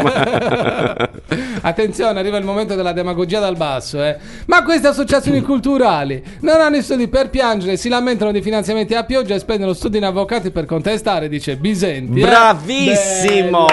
Attenzione, arriva il momento della demagogia dal basso, Ma queste associazioni culturali non hanno i soldi per piangere, si lamentano di finanziamenti a pioggia e spendono studi in avvocati per contestare, dice Bisenti. Bravissimo,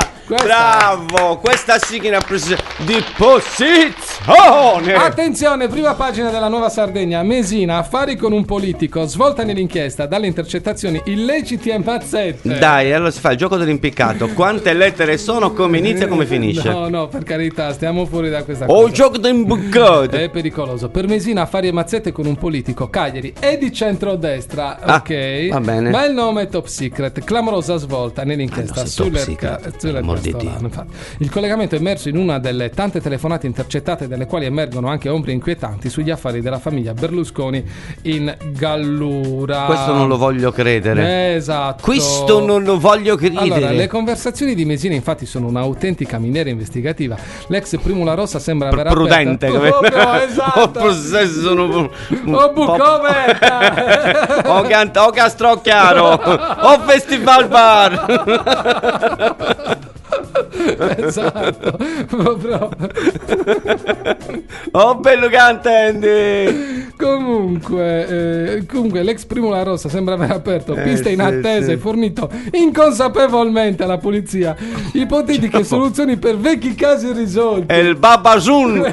bravo, questa sì che è una presa di posizione. Attenzione, prima pagina della Nuova Sardegna, Mesina, affari con un politico, svolta nell'inchiesta, dalle intercettazioni illeciti e mazzette. Dai, allora si fa il gioco dell'impiccato. Quante lettere sono, come inizia, come finisce? No, per carità, stiamo fuori da questa cosa. Il gioco dell'impiccato è pericoloso. Per Mesina, affari e mazzette con un politico, Cagliari è di centrodestra, ok? Va bene. Ma il nome è top secret, clamorosa svolta nell'inchiesta sulle Il collegamento è emerso in una delle tante telefonate intercettate dalle quali emergono anche ombre inquietanti sugli affari della famiglia Berlusconi in Gallura. Questo non lo voglio credere. Esatto. Questo non lo voglio credere. Allora, le conversazioni di Mesina infatti sono un'autentica miniera investigativa. L'ex Primula Rossa sembra aver prudente, esatto. O possesso o bucovetta o castrocchiaro o festival bar. Esatto. Oh, bello cantendi. Comunque l'ex Primula Rossa sembra aver aperto piste in attesa e fornito inconsapevolmente alla polizia ipotetiche soluzioni per vecchi casi irrisolti. E il Babasun.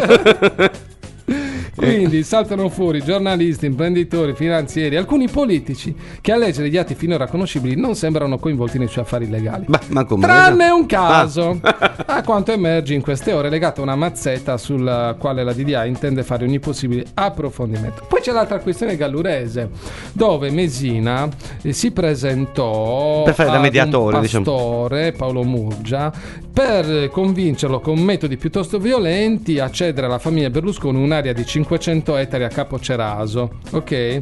Quindi saltano fuori giornalisti, imprenditori, finanzieri, alcuni politici che a leggere gli atti finora conoscibili non sembrano coinvolti nei suoi affari legali. Ma come? Tranne un caso, a quanto emerge in queste ore, legato a una mazzetta sul quale la DDA intende fare ogni possibile approfondimento. Poi c'è l'altra questione gallurese, dove Mesina si presentò per fare da mediatore, un pastore, Paolo Murgia, per convincerlo con metodi piuttosto violenti a cedere alla famiglia Berlusconi un'area di 500 ettari a Capo Ceraso, ok?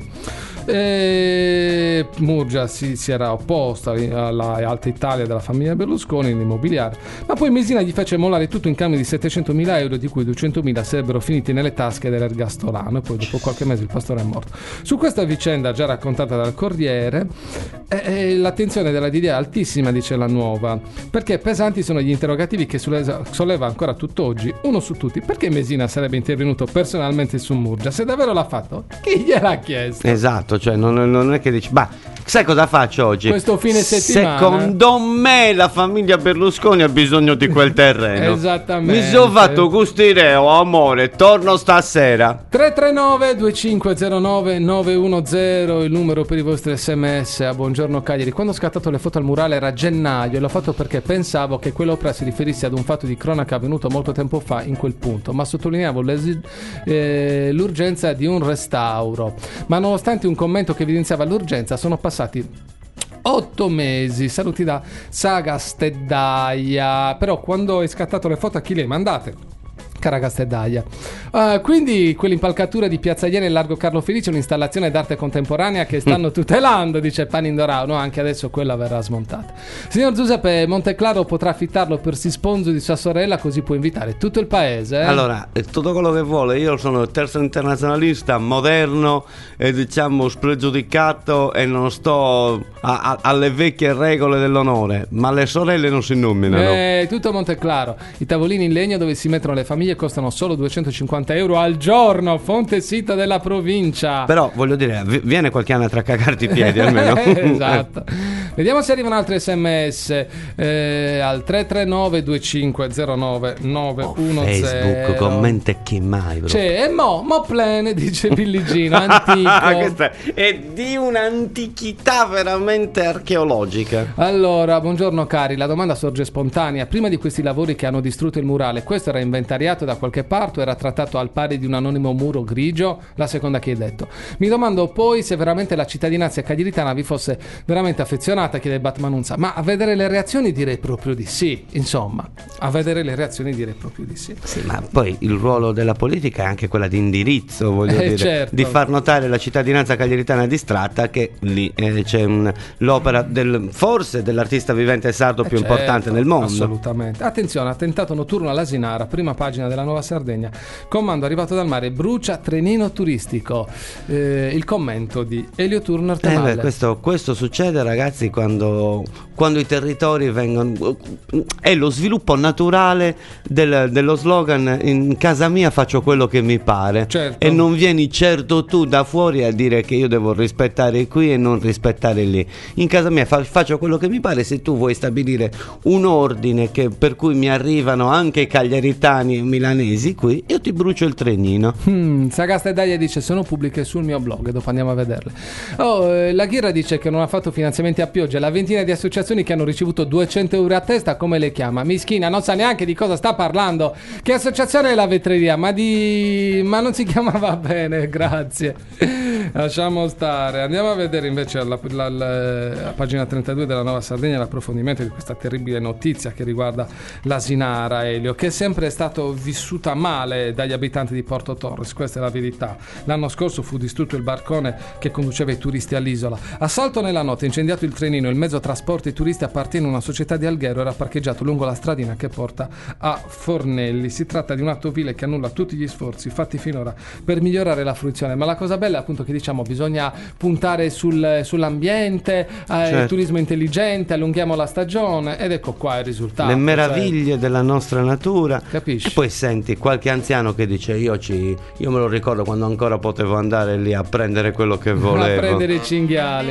Murgia si era opposta alla Alta Italia della famiglia Berlusconi nell'immobiliare, ma poi Mesina gli fece mollare tutto in cambio di 700.000 euro, di cui 200.000 sarebbero finiti nelle tasche dell'ergastolano, e poi dopo qualche mese il pastore è morto. Su questa vicenda, già raccontata dal Corriere, l'attenzione della DDA è altissima, dice La Nuova, perché pesanti sono gli interrogativi che solleva ancora tutt'oggi. Uno su tutti: perché Mesina sarebbe intervenuto personalmente su Murgia? Se davvero l'ha fatto, chi gliel'ha chiesto? Esatto. Cioè non è che dici, ma sai cosa faccio oggi? Questo fine settimana. Secondo me la famiglia Berlusconi ha bisogno di quel terreno. Esattamente. Mi sono fatto custireo, amore, torno stasera. 339-2509-910, il numero per i vostri sms a Buongiorno Cagliari. Quando ho scattato le foto al murale era gennaio e l'ho fatto perché pensavo che quell'opera si riferisse ad un fatto di cronaca avvenuto molto tempo fa in quel punto, ma sottolineavo l'urgenza di un restauro. Ma nonostante un commento che evidenziava l'urgenza, sono passati 8 mesi. Saluti da Saga Steddaia. Però quando hai scattato le foto, a chi le hai mandate? Cara Castedaglia. Quindi quell'impalcatura di Piazza Iene e Largo Carlo Felice è un'installazione d'arte contemporanea che stanno tutelando, dice Panindorao. No, anche adesso quella verrà smontata. Signor Giuseppe, Monteclaro potrà affittarlo per sponso di sua sorella, così può invitare tutto il paese. Allora, è tutto quello che vuole. Io sono terzo internazionalista, moderno e diciamo spregiudicato, e non sto alle vecchie regole dell'onore, ma le sorelle non si nominano. Tutto Monteclaro. I tavolini in legno dove si mettono le famiglie costano solo 250 euro al giorno, fonte sito della provincia. Però voglio dire, viene qualche anatra a cagarti i piedi almeno. Esatto. Vediamo se arrivano altri sms al 339 2509 910. Facebook commenta chi mai, bro. C'è mo plane, dice Billigino, antico. Questa è di un'antichità veramente archeologica. Allora, buongiorno cari, la domanda sorge spontanea. Prima di questi lavori che hanno distrutto il murale, questo era inventariato da qualche parte o era trattato al pari di un anonimo muro grigio? La seconda che hai detto. Mi domando poi se veramente la cittadinanza cagliaritana vi fosse veramente affezionata, chiede Batmanunza, ma a vedere le reazioni direi proprio di sì. Insomma, a vedere le reazioni direi proprio di sì. Sì, ma poi il ruolo della politica è anche quella di indirizzo, voglio dire, certo, di far notare la cittadinanza cagliaritana distratta che lì c'è l'opera forse dell'artista vivente sardo più importante nel mondo. Assolutamente. Attenzione, attentato notturno all'Asinara, prima pagina della Nuova Sardegna. Comando arrivato dal mare, brucia trenino turistico. Il commento di Elio Turner Temalle. Questo succede, ragazzi, quando i territori vengono, è lo sviluppo naturale dello slogan in casa mia faccio quello che mi pare. Certo. E non vieni certo tu da fuori a dire che io devo rispettare qui e non rispettare lì. In casa mia faccio quello che mi pare. Se tu vuoi stabilire un ordine per cui mi arrivano anche i cagliaritani e milanesi qui, io ti brucio il trenino. Sagasta Dalia dice sono pubbliche sul mio blog, dopo andiamo a vederle. La Ghirra dice che non ha fatto finanziamenti a pioggia. La ventina di associazioni che hanno ricevuto 200 euro a testa, come le chiama? Mischina, non sa neanche di cosa sta parlando. Che associazione è la vetreria? Ma non si chiamava bene, grazie. Lasciamo stare. Andiamo a vedere invece a pagina 32 della Nuova Sardegna l'approfondimento di questa terribile notizia che riguarda l'Asinara, Elio, che è sempre stato vissuta male dagli abitanti di Porto Torres, questa è la verità. L'anno scorso fu distrutto il barcone che conduceva i turisti all'isola. Assalto nella notte, incendiato il trenino, il mezzo trasporto i turisti appartiene a una società di Alghero, era parcheggiato lungo la stradina che porta a Fornelli. Si tratta di un atto vile che annulla tutti gli sforzi fatti finora per migliorare la fruizione, ma la cosa bella è appunto che diciamo bisogna puntare sull'ambiente, certo. Il turismo intelligente, allunghiamo la stagione ed ecco qua il risultato. Le meraviglie della nostra natura. Capisci? E poi senti qualche anziano che dice io me lo ricordo quando ancora potevo andare lì a prendere quello che volevo. A prendere i cinghiali,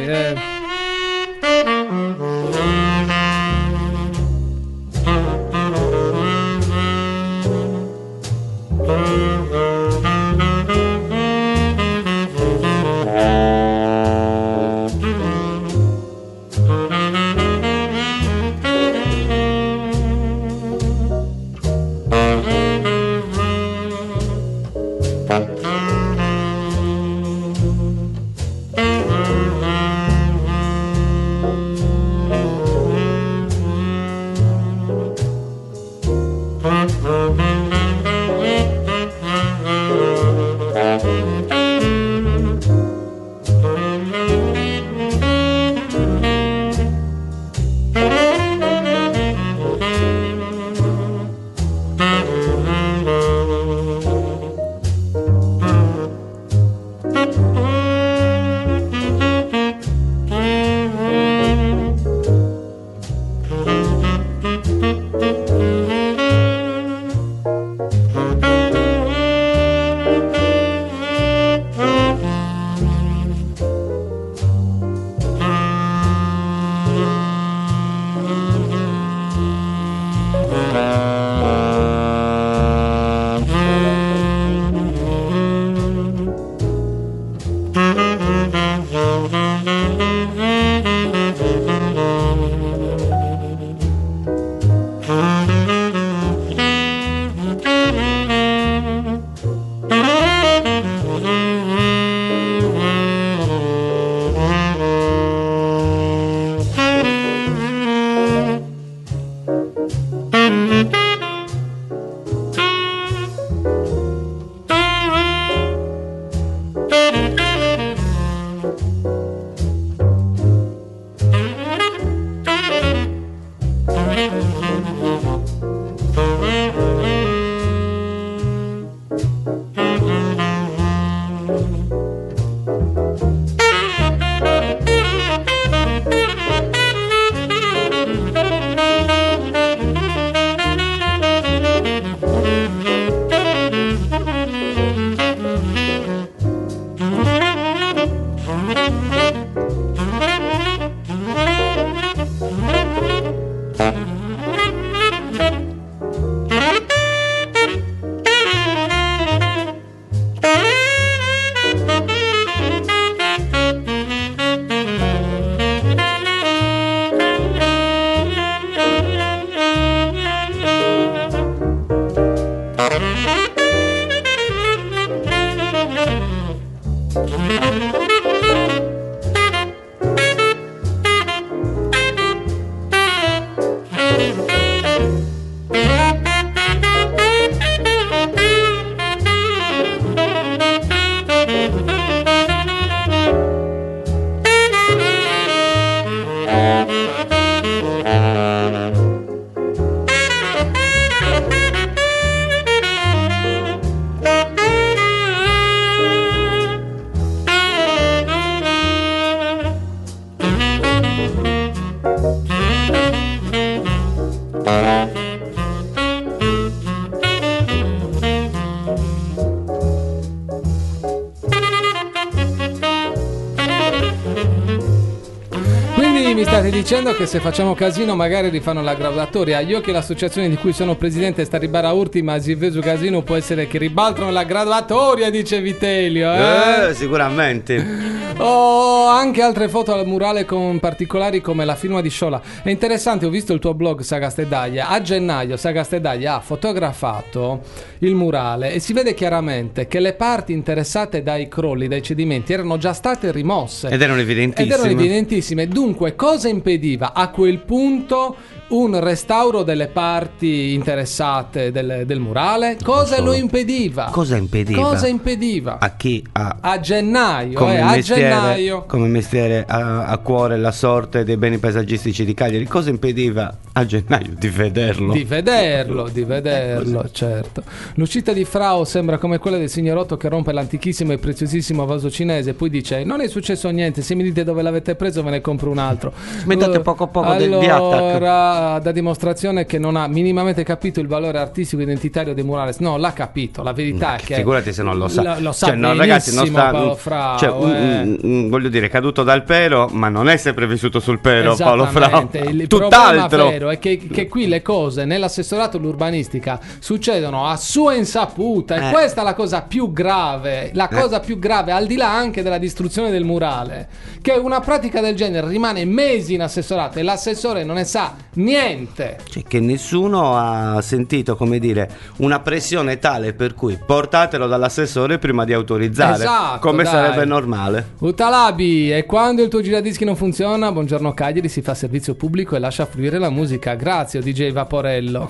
mi state dicendo che se facciamo casino magari rifanno la graduatoria. Io che l'associazione di cui sono presidente sta ribara urti, ma se vedo casino può essere che ribaltano la graduatoria, dice Vitelio. Sicuramente. Anche altre foto al murale con particolari come la firma di Sciolla. È interessante, ho visto il tuo blog Sagastedaglia. A gennaio Sagastedaglia ha fotografato il murale e si vede chiaramente che le parti interessate dai crolli, dai cedimenti erano già state rimosse. Ed erano evidentissime. Dunque, cosa impediva a quel punto un restauro delle parti interessate del murale? Cosa lo impediva? Cosa impediva? A chi? A gennaio, gennaio. Come mestiere a cuore la sorte dei beni paesaggistici di Cagliari. Cosa impediva a gennaio di vederlo? Di vederlo, certo. L'uscita di Frao sembra come quella del signorotto che rompe l'antichissimo e preziosissimo vaso cinese, poi dice: non è successo niente, se mi dite dove l'avete preso ve ne compro un altro. Smettate poco del Viattac. Allora, da dimostrazione che non ha minimamente capito il valore artistico identitario dei murales. No, l'ha capito, la verità è che figurati se non lo sa. Lo sa benissimo, ragazzi, non sta, Paolo Frao, voglio dire, caduto dal pero, ma non è sempre vissuto sul pero, Paolo Frao. Il problema vero è che qui le cose nell'assessorato all'urbanistica succedono a sua insaputa e questa è la cosa più grave, cosa più grave, al di là anche della distruzione del murale, che una pratica del genere rimane mesi in assessorato e l'assessore non ne sa niente. Cioè che nessuno ha sentito, come dire, una pressione tale per cui portatelo dall'assessore prima di autorizzare, come sarebbe normale. Utalabi, e quando il tuo giradischi non funziona, buongiorno Cagliari, si fa servizio pubblico e lascia fluire la musica. Grazie DJ Vaporello.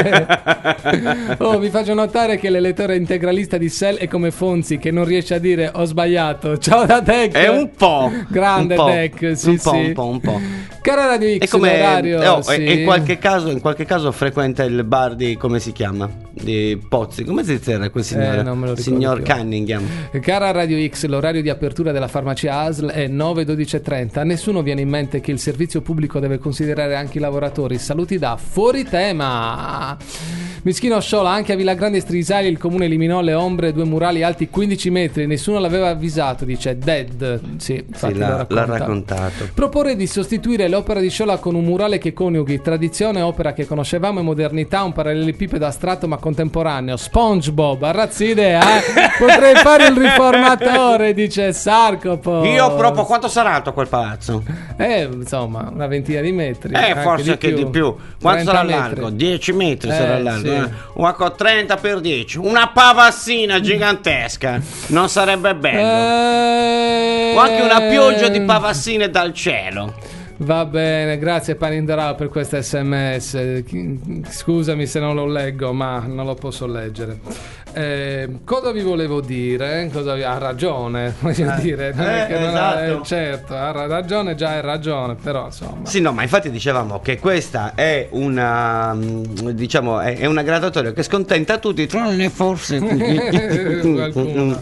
Vi faccio notare che l'elettore integralista di Sell è come Fonzi che non riesce a dire ho sbagliato. Ciao da Tech. È un po' grande Tech, sì, un po'. Cara Radio X, è come l'orario, in qualche caso frequenta il bar di, come si chiama? Di Pozzi. Come si dice quel signore? Non me lo ricordo signor più. Cunningham. Cara Radio X, l'orario di apertura della farmacia ASL è 9:12:30. A nessuno viene in mente che il servizio pubblico deve considerare anche i lavoratori. Saluti da Fuori Tema. Mischino Sciola, anche a Villagrande e Strisali il comune eliminò le ombre, 2 murali alti 15 metri, nessuno l'aveva avvisato, dice Dead. Sì, l'ha raccontato. Proporre di sostituire l'opera di Sciola con un murale che coniughi tradizione, opera che conoscevamo, e modernità, un parallelepipedo astratto ma contemporaneo. SpongeBob, arrazzi idea, potrei fare il riformatore, dice Sarcopo. Io proprio, quanto sarà alto quel palazzo? Insomma, una ventina di metri. Forse anche di più. Quanto sarà largo? 10 metri sarà largo. Sì. Una 30 per 10, una pavassina gigantesca. Non sarebbe bello? O anche una pioggia di pavassine dal cielo. Va bene, grazie Paninderao per questo sms. Scusami se non lo leggo, ma non lo posso leggere. Cosa vi volevo dire? Ha ragione, voglio dire. Esatto. Certo, ha ragione, già hai ragione, però insomma. Sì, no, ma infatti dicevamo che questa è una, diciamo, è una graduatoria che scontenta tutti, tranne forse qualcuno.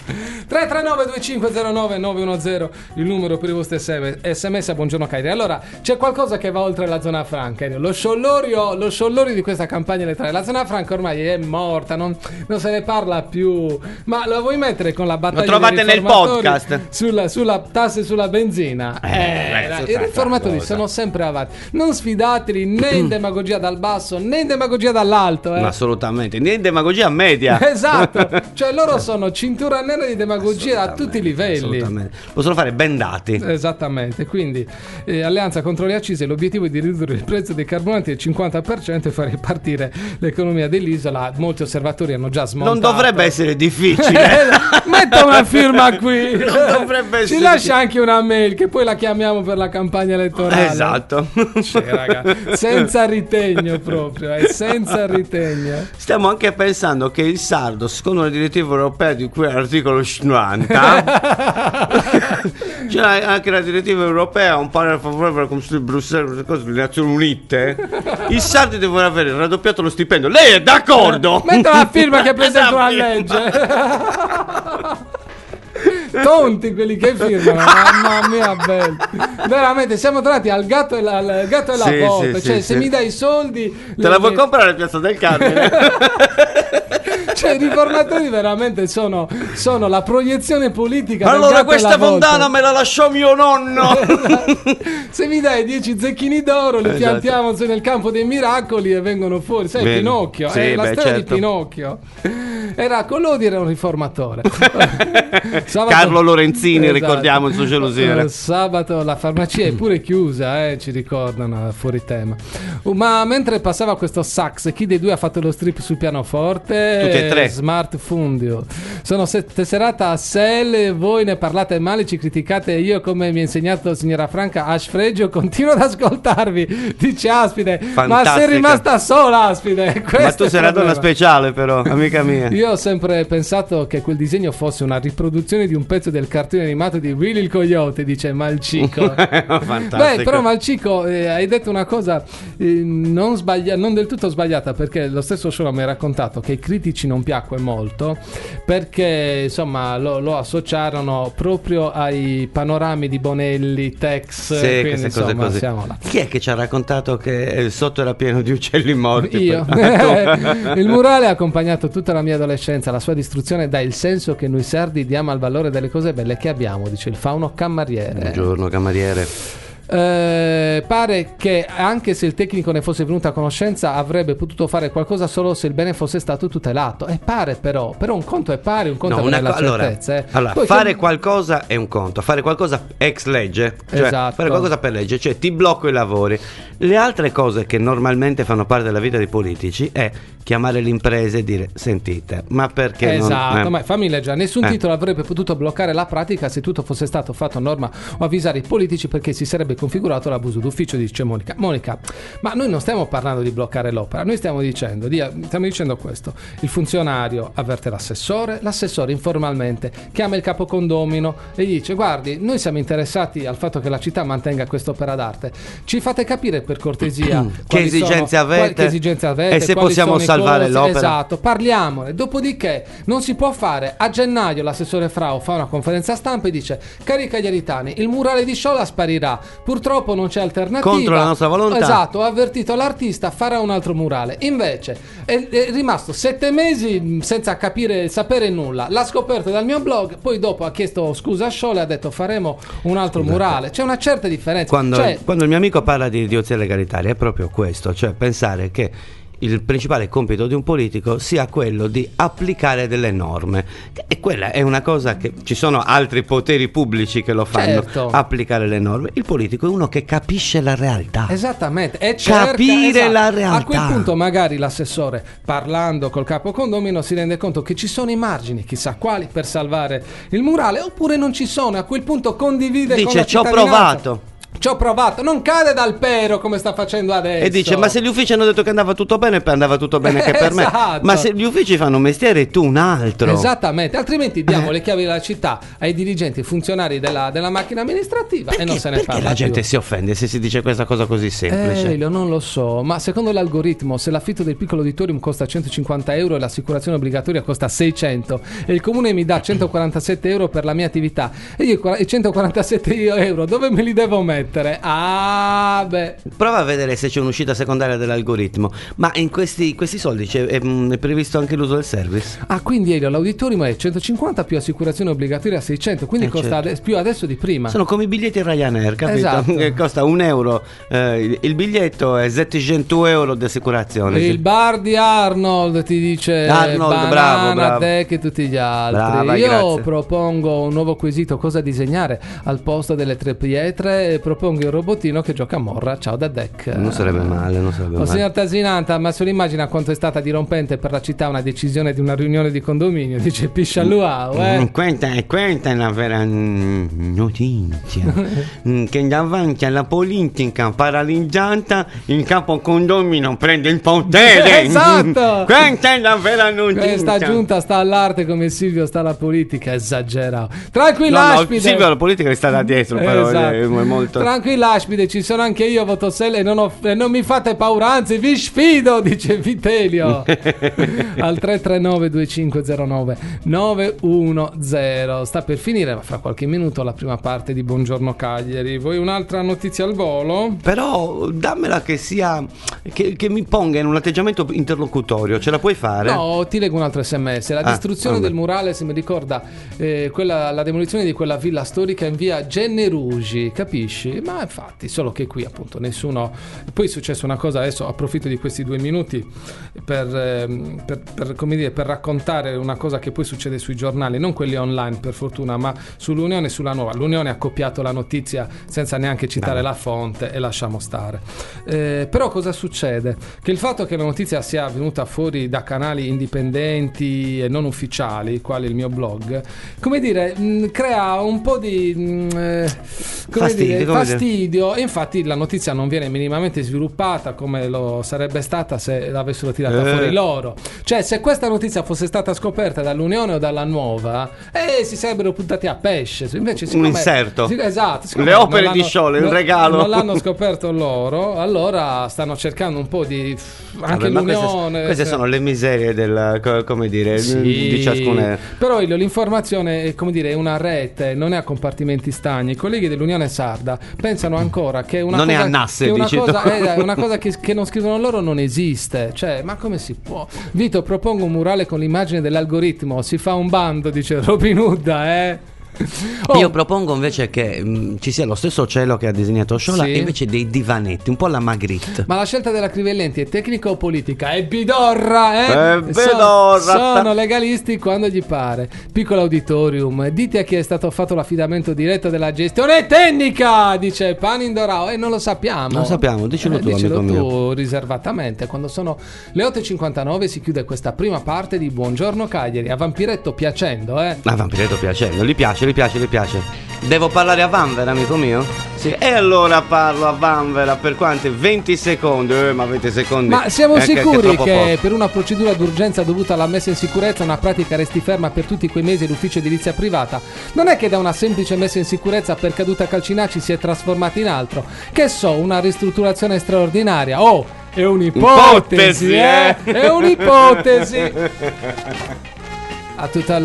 339-2509-910, il numero per i vostri sms a Buongiorno Cagliari. Allora, c'è qualcosa che va oltre la zona franca. Lo sciollori di questa campagna elettorale. La zona franca ormai è morta, non se ne parla più. Ma la vuoi mettere con la battaglia? Lo trovate nel podcast sulla tasse sulla benzina. I riformatori sono sempre avanti. Non sfidateli né in demagogia dal basso né in demagogia dall'alto. Assolutamente, né in demagogia media. Esatto, cioè loro sono cintura nera di demagogia a tutti i livelli. Assolutamente. Possono fare bendati. Esattamente. Quindi Alleanza contro le accise, l'obiettivo è di ridurre il prezzo dei carburanti del 50% e far ripartire l'economia dell'isola. Molti osservatori hanno già smontato. Non dovrebbe essere difficile. Metta una firma qui. Non dovrebbe essere. Ci lascia anche una mail che poi la chiamiamo per la campagna elettorale. Esatto. Raga, senza ritegno proprio, senza ritegno. Stiamo anche pensando che il sardo, secondo la direttiva europea di cui è l'articolo 90, c'è anche la direttiva europea, un parere favorevole come su Bruxelles, le Nazioni Unite, i sardi devono avere raddoppiato lo stipendio. Lei è d'accordo? Metta la firma che presenta una legge. Tonti quelli che firmano, mamma mia, bello. Veramente siamo tornati al gatto e la volta. Cioè, se mi dai i soldi, te la vuoi comprare a Piazza del Carmine? Cioè, i riformatori veramente sono la proiezione politica. Allora questa fontana me la lasciò mio nonno. Se mi dai 10 zecchini d'oro, li piantiamo nel campo dei miracoli e vengono fuori. Sai, Bene. Pinocchio, Sì, la storia certo. di Pinocchio. Era Collodi, era un riformatore. Carlo Lorenzini, ricordiamo il suo gelosia. Sabato la farmacia è pure chiusa, ci ricordano, fuori tema. Ma mentre passava questo sax, chi dei due ha fatto lo strip sul pianoforte? Tutti e tre. Smart Fundio. Sono tesserata a Sel e voi ne parlate male, ci criticate. Io, come mi ha insegnato signora Franca Asfregio, continuo ad ascoltarvi. Dice Aspide. Fantastica. Ma sei rimasta sola, Aspide. Ma tu sei la donna speciale, però, amica mia. Io ho sempre pensato che quel disegno fosse una riproduzione di un pezzo del cartone animato di Willy il Coyote, dice Malcico. Fantastico. Beh, però Malcico, hai detto una cosa non del tutto sbagliata, perché lo stesso show mi ha raccontato che ai critici non piacque molto, perché insomma lo associarono proprio ai panorami di Bonelli, Tex, sì, quindi insomma così. Siamo là. Chi è che ci ha raccontato che sotto era pieno di uccelli morti? Io. Il murale ha accompagnato tutta la mia adolescenza. La sua distruzione dà il senso che noi sardi diamo al valore delle cose belle che abbiamo, dice il fauno Cammariere. Buongiorno Cammariere. Pare che anche se il tecnico ne fosse venuto a conoscenza avrebbe potuto fare qualcosa solo se il bene fosse stato tutelato. Pare però un conto è pari, un conto è la certezza. Allora, fare qualcosa è un conto, fare qualcosa ex legge, cioè esatto. Fare qualcosa per legge, cioè ti blocco i lavori. Le altre cose che normalmente fanno parte della vita dei politici è chiamare le imprese e dire: sentite, ma perché esatto, ma fammi leggere. Nessun titolo avrebbe potuto bloccare la pratica se tutto fosse stato fatto a norma o avvisare i politici, perché si sarebbe configurato l'abuso d'ufficio, dice Monica. Ma noi non stiamo parlando di bloccare l'opera, noi stiamo dicendo questo: il funzionario avverte l'assessore informalmente chiama il capocondomino e gli dice: guardi, noi siamo interessati al fatto che la città mantenga quest'opera d'arte, ci fate capire per cortesia che esigenze avete e se possiamo salvare l'opera. Esatto, parliamone. Dopodiché non si può fare. A gennaio l'assessore Frau fa una conferenza stampa e dice: cari cagliaritani, il murale di Sciolla sparirà, purtroppo non c'è alternativa, contro la nostra volontà. Esatto, ho avvertito l'artista, farà un altro murale. Invece è rimasto 7 mesi senza sapere nulla, l'ha scoperto dal mio blog, poi dopo ha chiesto scusa a Sciolla e ha detto faremo un altro murale. C'è una certa differenza. Quando il mio amico parla di idiozia legalitaria è proprio questo, cioè pensare che il principale compito di un politico sia quello di applicare delle norme, e quella è una cosa che ci sono altri poteri pubblici che lo fanno, certo. Applicare le norme. Il politico è uno che capisce la realtà, esattamente, e capire la realtà. A quel punto magari l'assessore, parlando col capo condomino, si rende conto che ci sono i margini, chissà quali, per salvare il murale, oppure non ci sono. A quel punto condivide, dice: con la ci ho provato, non cade dal pero come sta facendo adesso. E dice: ma se gli uffici hanno detto che andava tutto bene, poi andava tutto bene anche per esatto. me. Ma se gli uffici fanno un mestiere e tu un altro. Esattamente, altrimenti diamo le chiavi della città ai dirigenti, funzionari della macchina amministrativa. Perché, e non se ne parla. Perché la gente si offende se si dice questa cosa così semplice? Io non lo so, ma secondo l'algoritmo, se l'affitto del piccolo auditorium costa 150 euro e l'assicurazione obbligatoria costa 600 e il comune mi dà 147 euro per la mia attività, e io i 147 euro dove me li devo mettere? Prova a vedere se c'è un'uscita secondaria dell'algoritmo. Ma in questi soldi è previsto anche l'uso del service? Quindi l'auditorium è 150 più assicurazione obbligatoria 600, quindi costa più adesso di prima. Sono come i biglietti Ryanair, capito? Esatto. Che costa 1 euro il biglietto e 700 euro di assicurazione. Il bar di Arnold ti dice Arnold, bravo. Te che tutti gli altri. Brava, io grazie. propongo un nuovo quesito: cosa disegnare al posto delle 3 pietre, e propongo il robotino che gioca a Morra. Ciao da Deck. Non sarebbe male, Signor Tasinanta, ma se lo immagina quanto è stata dirompente per la città una decisione di una riunione di condominio, dice Piscialuau, Questa è una vera notizia che davanti alla politica paralizzata il capo condomino prende il potere. Esatto. Questa è la vera notizia. Questa giunta sta all'arte come Silvio sta alla politica, esagerato. Tranquillo, Silvio alla politica sta da dietro, però esatto. è molto. tranquilla Aspide, ci sono anche io, voto Sella, e non mi fate paura, anzi vi sfido, dice Vitelio. Al 339 2509 910. Sta per finire, ma fra qualche minuto, la prima parte di Buongiorno Cagliari. Vuoi un'altra notizia al volo? Però dammela che sia che mi ponga in un atteggiamento interlocutorio, ce la puoi fare? No, ti leggo un altro sms. La distruzione del murale, se mi ricorda la demolizione di quella villa storica in via Gennerugi, capisci? Ma infatti, solo che qui appunto nessuno. Poi è successa una cosa, adesso approfitto di questi 2 minuti per come dire, per raccontare una cosa che poi succede sui giornali, non quelli online per fortuna, ma sull'Unione e sulla Nuova. L'Unione ha copiato la notizia senza neanche citare la fonte, e lasciamo stare. Però cosa succede? Che il fatto che la notizia sia venuta fuori da canali indipendenti e non ufficiali, quali il mio blog, come dire, crea un po' di fastidio, e infatti la notizia non viene minimamente sviluppata come lo sarebbe stata se l'avessero tirata fuori loro. Cioè, se questa notizia fosse stata scoperta dall'Unione o dalla Nuova, si sarebbero puntati a pesce. Invece, un inserto, esatto, le opere di Sciole, un regalo, non l'hanno scoperto loro, allora stanno cercando un po' di anche l'Unione. Queste sono le miserie del, come dire, di ciascuna. Però l'informazione è, come dire, è una rete, non è a compartimenti stagni. I colleghi dell'Unione Sarda pensano ancora che una non cosa, è a nasse, una cosa che non scrivono loro non esiste. Cioè, ma come si può? Vito, propongo un murale con l'immagine dell'algoritmo, si fa un bando, dice Robin Hood, Io propongo invece che ci sia lo stesso cielo che ha disegnato Sciolla, e invece dei divanetti, un po' la Magritte. Ma la scelta della Crivellenti è tecnica o politica? È bidorra, sono legalisti quando gli pare. Piccolo auditorium, dite a chi è stato fatto l'affidamento diretto della gestione tecnica, dice Panindorao, e non lo sappiamo. Non sappiamo, dicelo tu, amico mio. Riservatamente. Quando sono le 8.59 si chiude questa prima parte di Buongiorno Cagliari. A Vampiretto piacendo, A Vampiretto piacendo, gli piace. Devo parlare a Vanvera, amico mio? Sì. E allora parlo a Vanvera per quanti? 20 secondi. Ma 20 secondi. Ma siamo sicuri che per una procedura d'urgenza dovuta alla messa in sicurezza una pratica resti ferma per tutti quei mesi l'ufficio edilizia privata? Non è che da una semplice messa in sicurezza per caduta Calcinacci si è trasformata in altro? Che so, una ristrutturazione straordinaria. È un'ipotesi, È un'ipotesi. A tutta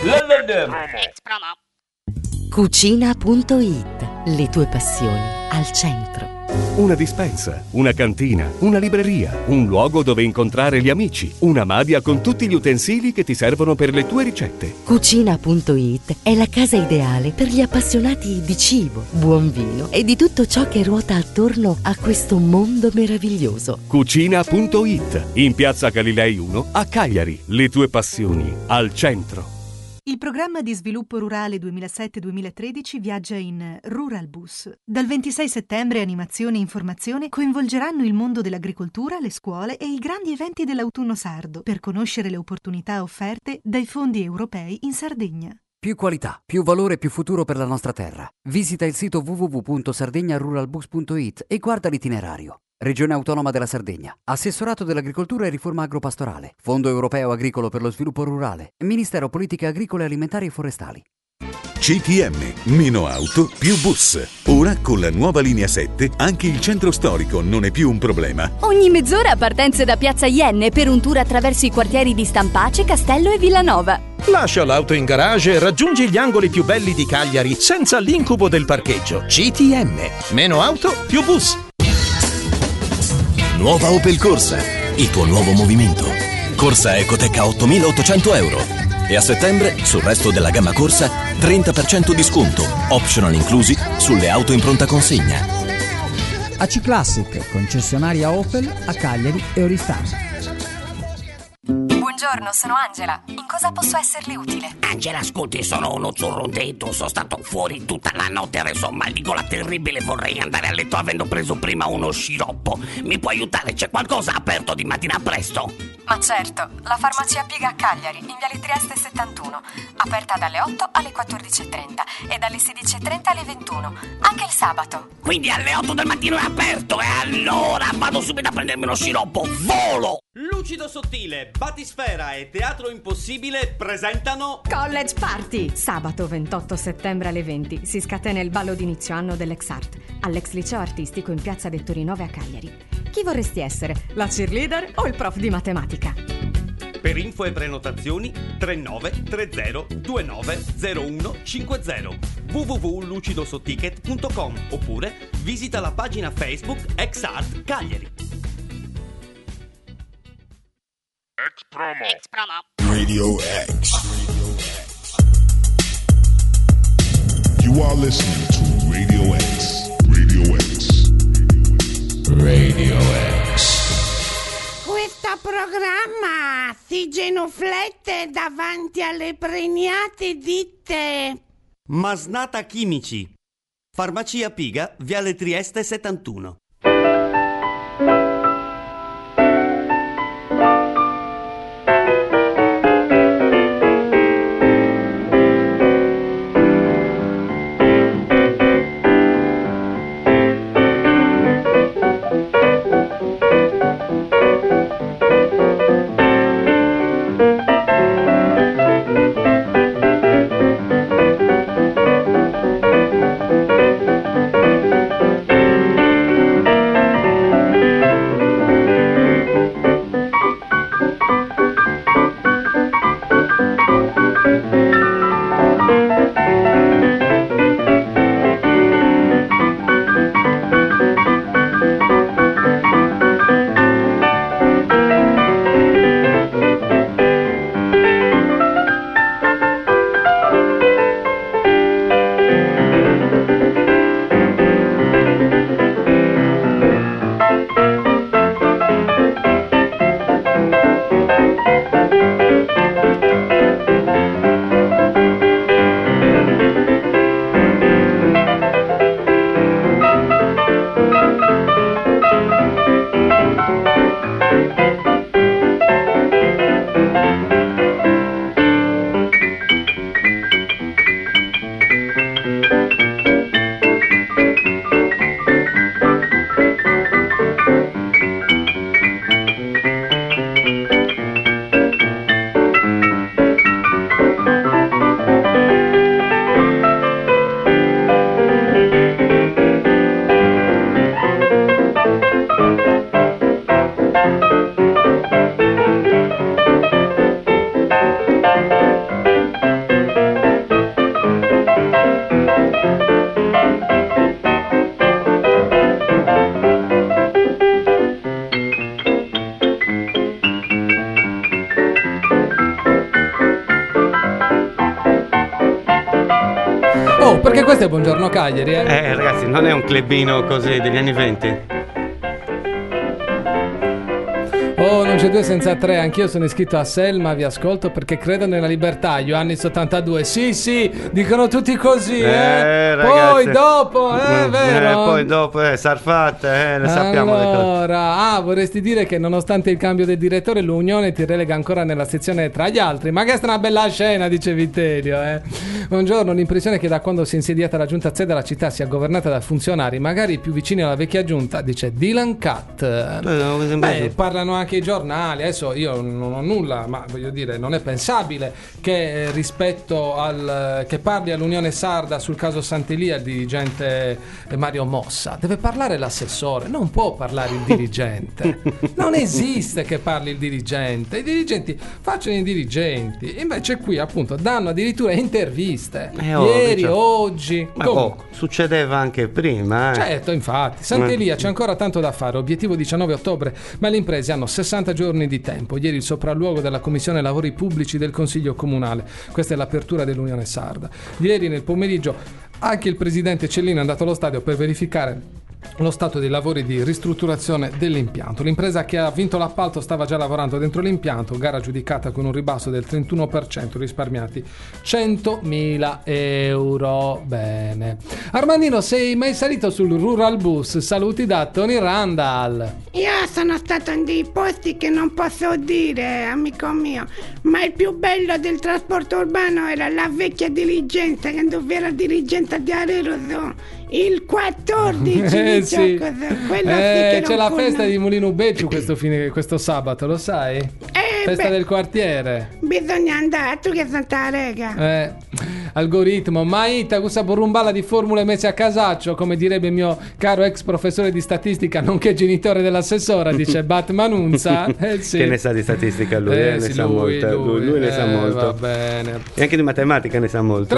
Cucina.it, le tue passioni al centro. Una dispensa, una cantina, una libreria, un luogo dove incontrare gli amici, una madia con tutti gli utensili che ti servono per le tue ricette. Cucina.it è la casa ideale per gli appassionati di cibo, buon vino e di tutto ciò che ruota attorno a questo mondo meraviglioso. Cucina.it, in piazza Galilei 1 a Cagliari, le tue passioni al centro. Il programma di sviluppo rurale 2007-2013 viaggia in Rural Bus. Dal 26 settembre animazione e informazione coinvolgeranno il mondo dell'agricoltura, le scuole e i grandi eventi dell'autunno sardo per conoscere le opportunità offerte dai fondi europei in Sardegna. Più qualità, più valore, più futuro per la nostra terra. Visita il sito www.sardegnaruralbus.it e guarda l'itinerario. Regione Autonoma della Sardegna, Assessorato dell'Agricoltura e Riforma Agropastorale, Fondo Europeo Agricolo per lo Sviluppo Rurale, Ministero Politiche Agricole, Alimentari e Forestali. CTM, meno auto, più bus. Ora con la nuova linea 7 anche il centro storico non è più un problema. Ogni mezz'ora partenze da Piazza Ienne per un tour attraverso i quartieri di Stampace, Castello e Villanova. Lascia l'auto in garage e raggiungi gli angoli più belli di Cagliari senza l'incubo del parcheggio. CTM, meno auto, più bus. Nuova Opel Corsa, il tuo nuovo movimento. Corsa Ecotec a 8.800 euro. E a settembre, sul resto della gamma Corsa, 30% di sconto, optional inclusi, sulle auto in pronta consegna. AC Classic, concessionaria Opel a Cagliari e Oristano. Buongiorno, sono Angela. In cosa posso esserle utile? Angela, ascolti, sono uno zurrondetto. Sono stato fuori tutta la notte, adesso ho mal di gola terribile. Vorrei andare a letto avendo preso prima uno sciroppo. Mi può aiutare? C'è qualcosa aperto di mattina presto? Ma certo, la farmacia Piga a Cagliari, in viale Trieste 71. Aperta dalle 8 alle 14.30 e dalle 16.30 alle 21. Anche il sabato. Quindi alle 8 del mattino è aperto, e allora vado subito a prendermi uno sciroppo. Volo! Lucido Sottile, Batisfera e Teatro Impossibile presentano College Party! Sabato 28 settembre alle 20 si scatena il ballo d'inizio anno dell'Ex Art all'ex liceo artistico in piazza Vettori 9 a Cagliari. Chi vorresti essere? La cheerleader o il prof di matematica? Per info e prenotazioni 3930 2901 50 www.lucidosotticket.com oppure visita la pagina Facebook Ex Art Cagliari. Ex promo. Radio X. You are listening to Radio X. Radio X. Radio X. Questo programma si genuflette davanti alle pregnate ditte. Masnata Chimici. Farmacia Piga, Viale Trieste 71. Perché questo è Buongiorno Cagliari, ragazzi, non è un clubino così degli anni 20. Oh, non c'è due senza tre, anch'io sono iscritto a Selma, vi ascolto perché credo nella libertà, Ioannis 82, sì, dicono tutti così, ragazzi. Poi dopo, vero? Poi dopo, sarfatte, le sappiamo le cose. Allora, vorresti dire che nonostante il cambio del direttore, l'Unione ti relega ancora nella sezione tra gli altri, ma che è una bella scena, dice Vittorio, Buongiorno, l'impressione è che da quando si è insediata la giunta Z la città sia governata da funzionari, magari più vicini alla vecchia giunta, dice Dylan Cat. Parlano anche i giornali, adesso io non ho nulla, ma voglio dire, non è pensabile che rispetto che parli all'Unione Sarda sul caso Sant'Elia il dirigente Mario Mossa, deve parlare l'assessore, non può parlare il dirigente. Non esiste che parli il dirigente, i dirigenti facciano i dirigenti, invece qui appunto danno addirittura interviste ieri, oggi, ma succedeva anche prima, Certo, infatti, Sant'Elia c'è ancora tanto da fare, obiettivo 19 ottobre, ma le imprese hanno 60 giorni di tempo. Ieri il sopralluogo della Commissione Lavori Pubblici del Consiglio Comunale, questa è l'apertura dell'Unione Sarda. Ieri nel pomeriggio anche il presidente Cellino è andato allo stadio per verificare lo stato dei lavori di ristrutturazione dell'impianto. L'impresa che ha vinto l'appalto stava già lavorando dentro l'impianto, gara giudicata con un ribasso del 31%, risparmiati 100.000 euro. Bene. Armandino, sei mai salito sul Rural Bus? Saluti da Tony Randall. Io sono stato in dei posti che non posso dire, amico mio, ma il più bello del trasporto urbano era la vecchia diligenza, quando era dirigenza di Areroso. Il 14 sì. C'è la festa non... di Mulino Becciu questo sabato, lo sai? Festa del quartiere. Bisogna andare, tu che sei la rega. Algoritmo, Maita, questa borrumballa di formule messe a casaccio, come direbbe il mio caro ex professore di statistica, nonché genitore dell'assessora, dice Batman Unza. Sì. Che ne sa di statistica lui? Ne sa molto. Lui ne sa molto. Va bene. E anche di matematica ne sa molto.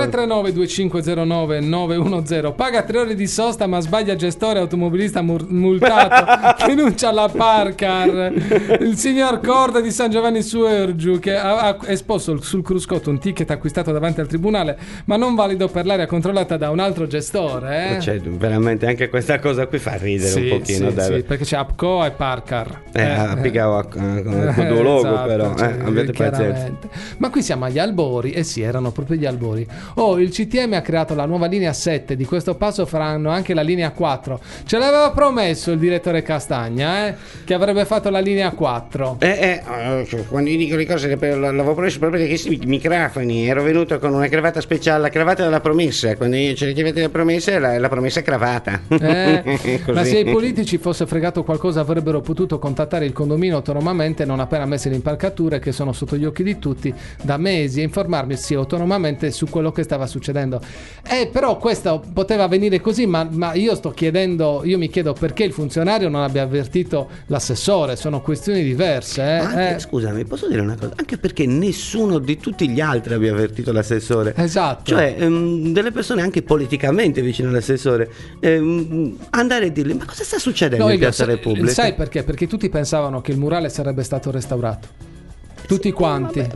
339-2509-910. Paga 3 ore di sosta ma sbaglia gestore, automobilista multato. Denuncia alla Parcar. Il signor Corda di San Giovanni Suergiu, che ha esposto sul cruscotto un ticket acquistato davanti al tribunale ma non valido per l'area controllata da un altro gestore. Cioè, veramente anche questa cosa qui fa ridere un pochino. Sì, perché c'è Apco e Parcar. Piccavo con due logo, esatto, però avete pazienza. Ma qui siamo agli albori, erano proprio gli albori. Il CTM ha creato la nuova linea 7, di questo passo faranno anche la linea 4. Ce l'aveva promesso il direttore Castagna, che avrebbe fatto la linea 4. Quando io dico le cose l'avevo promesso proprio perché questi microfoni, ero venuto con una cravatta speciale, la cravatta della promessa. Quando io ce l'avete la promessa, la promessa cravata. Ma se i politici fosse fregato qualcosa avrebbero potuto contattare il condominio autonomamente non appena messe le impalcature, che sono sotto gli occhi di tutti da mesi, e informarmi autonomamente su quello che stava succedendo. Però questo poteva avvenire così, ma io mi chiedo perché il funzionario non abbia avvertito l'assessore. Sono questioni diverse. Scusami, posso dire una cosa? Anche perché nessuno di tutti gli altri abbia avvertito l'assessore. Esatto. Cioè, delle persone anche politicamente vicine all'assessore, andare a dirgli: ma cosa sta succedendo in Piazza Repubblica? Sai perché? Perché tutti pensavano che il murale sarebbe stato restaurato. Tutti quanti.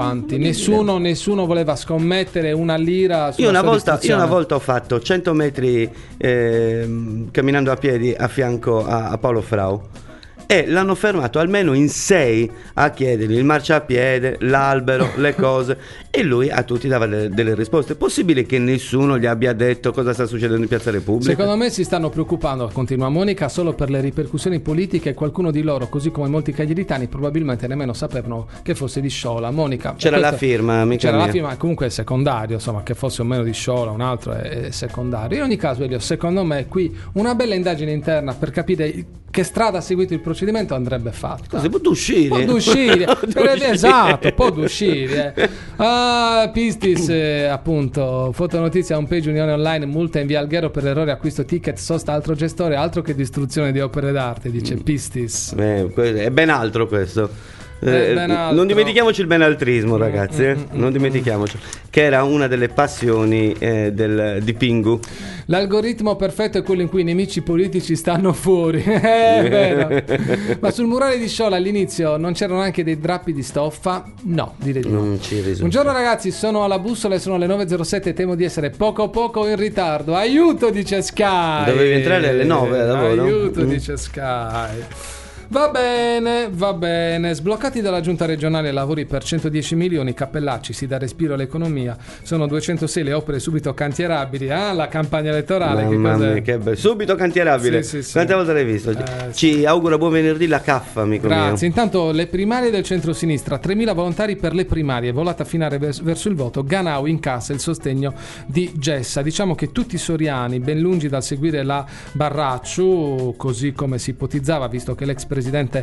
Nessuno voleva scommettere una lira sulla Io una volta ho fatto 100 metri camminando a piedi a fianco a Paolo Frau, e l'hanno fermato almeno in 6 a chiedergli il marciapiede, l'albero, le cose, e lui a tutti dava delle risposte. È possibile che nessuno gli abbia detto cosa sta succedendo in Piazza Repubblica? Secondo me si stanno preoccupando, continua Monica, solo per le ripercussioni politiche, e qualcuno di loro, così come molti cagliaritani, probabilmente nemmeno sapevano che fosse di Sciola. Monica, c'era la firma, la firma, comunque è secondario, insomma, che fosse o meno di Sciola, un altro è secondario. In ogni caso, Elio, secondo me qui una bella indagine interna per capire che strada ha seguito il procedimento andrebbe fatta. Così può uscire. Esatto, può uscire. Pistis, appunto, fotonotizia homepage Unione Online, multa in via Alghero per errore acquisto ticket, sosta altro gestore, altro che distruzione di opere d'arte, dice Pistis. È ben altro questo. Non dimentichiamoci il benaltrismo, ragazzi, non dimentichiamoci, che era una delle passioni di Pingu. L'algoritmo perfetto è quello in cui i nemici politici stanno fuori. È vero. Ma sul murale di Sciola all'inizio non c'erano anche dei drappi di stoffa? No, direi di no. Non ci risulta. Buongiorno ragazzi, sono alla bussola e sono le 9.07 e temo di essere poco in ritardo. Aiuto, dice Sky. Dovevi entrare alle 9 al lavoro. Aiuto, dice Sky. Va bene. Sbloccati dalla giunta regionale lavori per 110 milioni, Cappellacci si dà respiro all'economia. Sono 206 le opere subito cantierabili. La campagna elettorale. Mamma mia, che bello. Subito cantierabile. Sì. Quante volte l'hai visto? Ci augura buon venerdì la Caffa, amico mio. Grazie. Intanto le primarie del centro-sinistra, 3.000 volontari per le primarie, volata finale verso il voto. Ganau incassa il sostegno di Gessa. Diciamo che tutti i soriani, ben lungi dal seguire la Barracciu, così come si ipotizzava, visto che l'ex presidente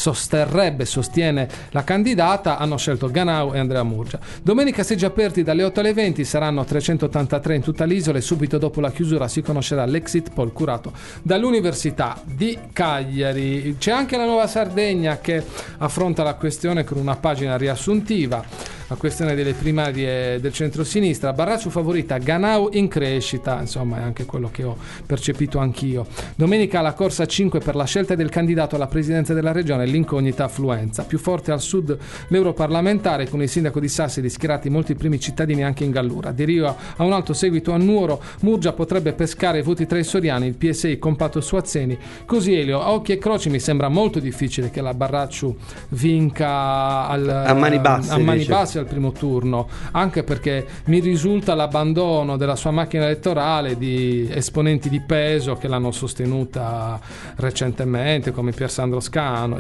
sostiene la candidata, hanno scelto Ganau e Andrea Murgia. Domenica seggi aperti dalle 8 alle 20, saranno 383 in tutta l'isola, e subito dopo la chiusura si conoscerà l'exit poll curato dall'Università di Cagliari. C'è anche la Nuova Sardegna che affronta la questione con una pagina riassuntiva. La questione delle primarie del centro-sinistra, Barracciu favorita, Ganau in crescita, insomma è anche quello che ho percepito anch'io. Domenica la corsa 5 per la scelta del candidato alla presidenza della regione, l'incognita affluenza. Più forte al sud l'europarlamentare, con il sindaco di Sassari schierati molti primi cittadini anche in Gallura. Di Rio a un alto seguito a Nuoro, Murgia potrebbe pescare voti tra i soriani, il PSI compatto su Azzeni. Così Elio, a occhi e croci mi sembra molto difficile che la Barracciu vinca a mani basse, passi al primo turno, anche perché mi risulta l'abbandono della sua macchina elettorale di esponenti di peso che l'hanno sostenuta recentemente, come Pier Sandro Scano,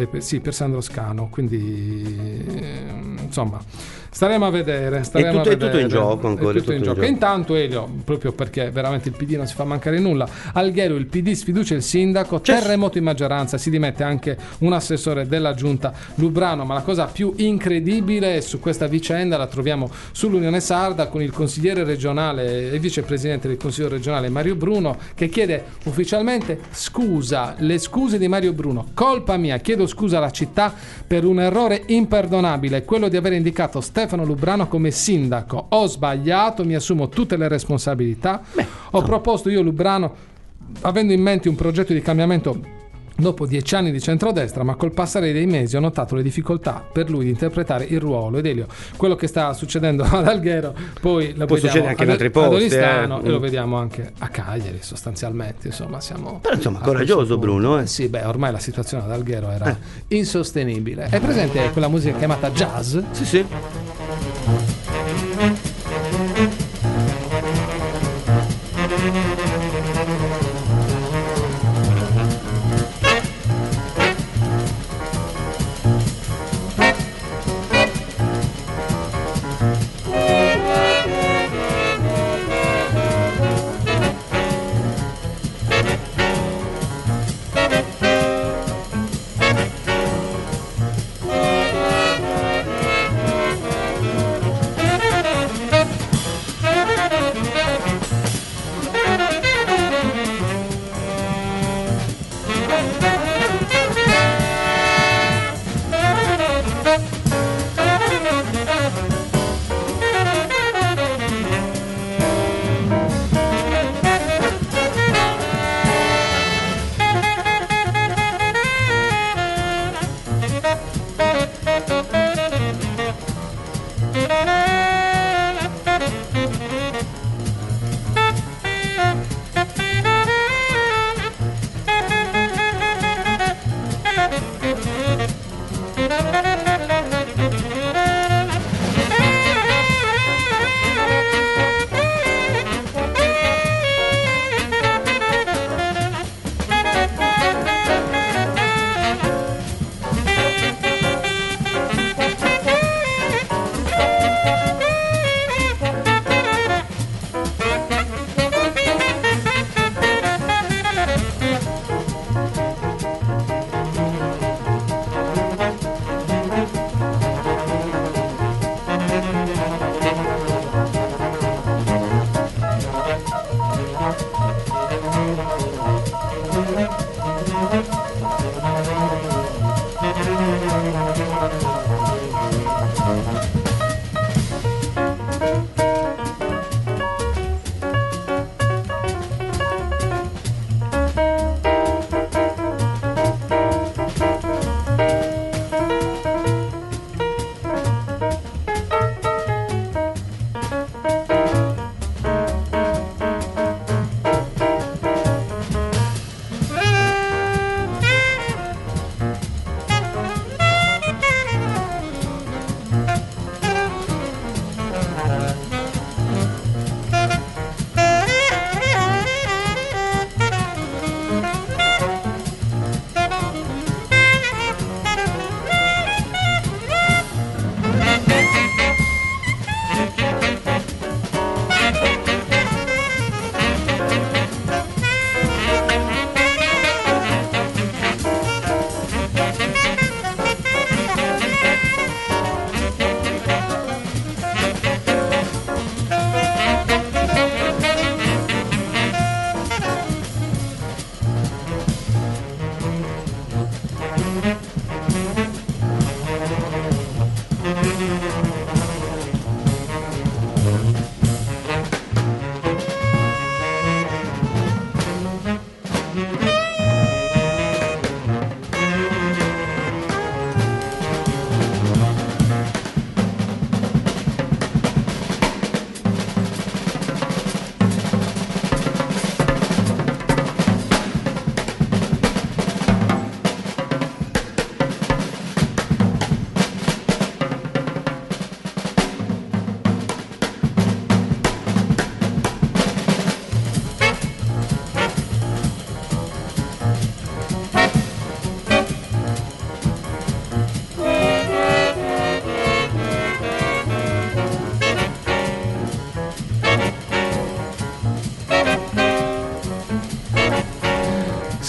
quindi insomma staremo a vedere. È tutto in gioco ancora. E intanto, Elio, proprio perché veramente il PD non si fa mancare nulla, Alghero, il PD sfiducia il sindaco, terremoto in maggioranza, si dimette anche un assessore della giunta Lubrano. Ma la cosa più incredibile su questa vicenda la troviamo sull'Unione Sarda, con il consigliere regionale e vicepresidente del Consiglio regionale Mario Bruno, che chiede ufficialmente scusa. Le scuse di Mario Bruno: colpa mia, chiedo scusa alla città per un errore imperdonabile, quello di aver indicato Stefano Lubrano come sindaco. Ho sbagliato, mi assumo tutte le responsabilità. Ho proposto io Lubrano avendo in mente un progetto di cambiamento dopo 10 anni di centrodestra, ma col passare dei mesi ho notato le difficoltà per lui di interpretare il ruolo. Ed Elio, quello che sta succedendo ad Alghero poi lo vediamo anche in altri posti, ad Oristano, e lo vediamo anche a Cagliari, sostanzialmente. Insomma, siamo coraggioso Bruno. Sì, ormai la situazione ad Alghero era insostenibile. È presente quella musica chiamata jazz? Sì.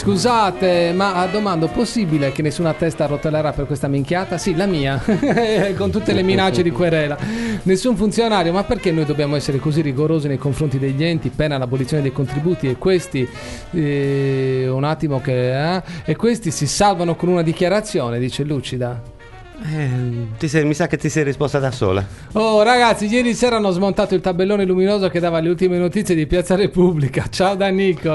Scusate, ma domando, possibile che nessuna testa rotolerà per questa minchiata? Sì, la mia, con tutte le minacce di querela. Nessun funzionario, ma perché noi dobbiamo essere così rigorosi nei confronti degli enti, pena l'abolizione dei contributi, e questi un attimo che e questi si salvano con una dichiarazione, dice Lucida. Mi sa che ti sei risposta da sola. Oh ragazzi, ieri sera hanno smontato il tabellone luminoso che dava le ultime notizie di Piazza Repubblica. Ciao da Nico,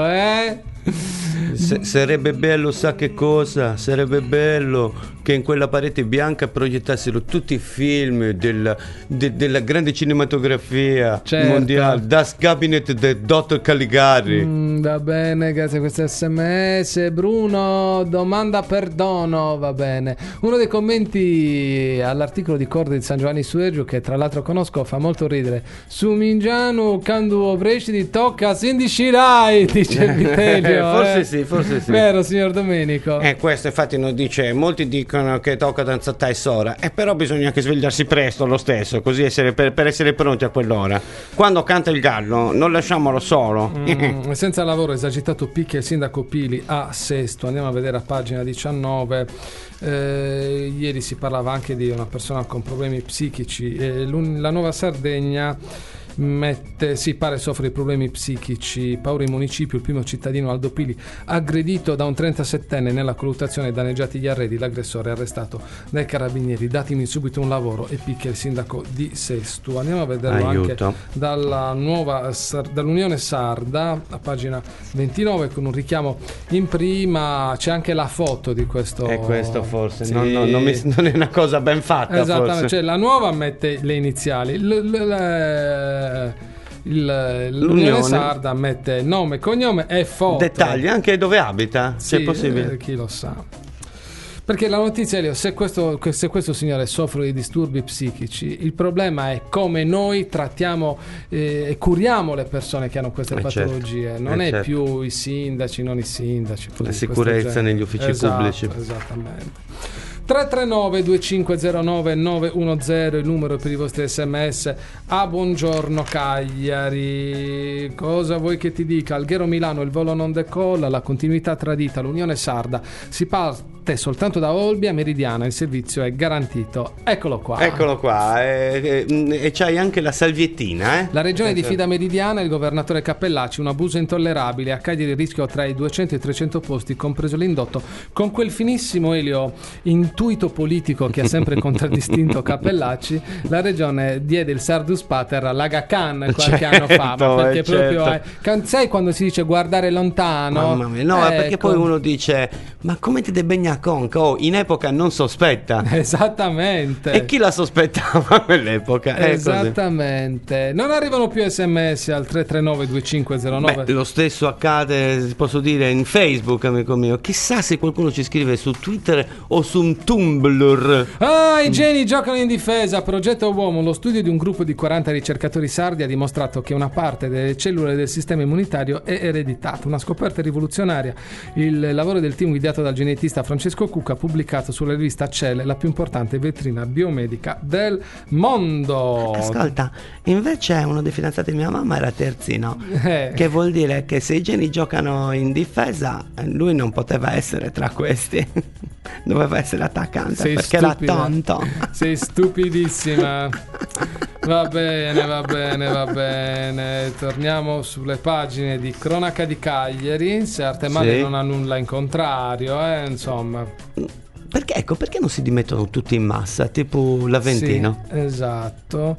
Sarebbe bello, sa che cosa? Sarebbe bello che in quella parete bianca proiettassero tutti i film della grande cinematografia mondiale. Das Cabinet del Dottor Caligari. Va bene, grazie a questo sms. Bruno, domanda perdono, va bene. Uno dei commenti all'articolo di Corda di San Giovanni Suergiu, che tra l'altro conosco, fa molto ridere. Su Mingiano, quando Bresci tocca Sindiscirai, dice il Vitelio. Forse sì, forse sì. Vero, signor Domenico? Questo infatti non dice, molti dicono che tocca danzata e sora, però bisogna anche svegliarsi presto lo stesso, così per essere pronti a quell'ora. Quando canta il gallo non lasciamolo solo. Senza lavoro, esagitato picchia il sindaco Pili a Sesto. Andiamo a vedere a pagina 19. Ieri si parlava anche di una persona con problemi psichici. La Nuova Sardegna pare soffre di problemi psichici. Paura in municipio, il primo cittadino Aldo Pili aggredito da un 37enne nella colluttazione, danneggiati gli arredi, l'aggressore è arrestato dai carabinieri, datemi subito un lavoro, e picchia il sindaco di Sesto. Andiamo a vederlo anche dall'Unione Sarda a pagina 29 con un richiamo in prima. C'è anche la foto di questo. E questo forse sì. non è una cosa ben fatta. Esattamente, forse. Cioè la nuova mette le iniziali, l'Unione Sarda mette nome, cognome e foto. Dettagli anche dove abita, se è possibile. Chi lo sa. Perché la notizia è, se questo signore soffre di disturbi psichici, il problema è come noi trattiamo e curiamo le persone che hanno queste patologie. Certo. Non è più i sindaci, non i sindaci. La sicurezza negli uffici pubblici. Esattamente. 339-2509-910 il numero per i vostri sms. Buongiorno Cagliari, cosa vuoi che ti dica? Alghero Milano, il volo non decolla, la continuità tradita, l'Unione Sarda, si parte soltanto da Olbia Meridiana, il servizio è garantito. Eccolo qua e c'hai anche la salviettina. La regione diffida Meridiana, il governatore Cappellacci, un abuso intollerabile, a Cagliari il rischio tra i 200 e i 300 posti, compreso l'indotto, con quel finissimo Elio intuito politico che ha sempre contraddistinto Cappellacci. La regione diede il Sardus Pater all'Aga Khan qualche anno fa, perché proprio sai quando si dice guardare lontano. Mamma mia, no, perché poi uno dice ma come ti debegna conca? In epoca non sospetta. Esattamente. E chi la sospettava a quell'epoca? Esattamente. Non arrivano più sms al 339-2509. Lo stesso accade, posso dire, in Facebook, amico mio. Chissà se qualcuno ci scrive su Twitter o su un Tumblr. I geni giocano in difesa. Progetto Uomo, lo studio di un gruppo di 40 ricercatori sardi ha dimostrato che una parte delle cellule del sistema immunitario è ereditata. Una scoperta rivoluzionaria. Il lavoro del team guidato dal genetista Francesco Cucca, pubblicato sulla rivista Cell, la più importante vetrina biomedica del mondo. Ascolta, invece uno dei fidanzati di mia mamma era terzino, che vuol dire che se i geni giocano in difesa, lui non poteva essere tra questi. Doveva essere attaccante. Sei perché stupida. Era tonto. Sei stupidissima. Va bene. Torniamo sulle pagine di Cronaca di Cagliari. Se Artemare non ha nulla in contrario, insomma. Perché non si dimettono tutti in massa, tipo l'Aventino? Sì, esatto.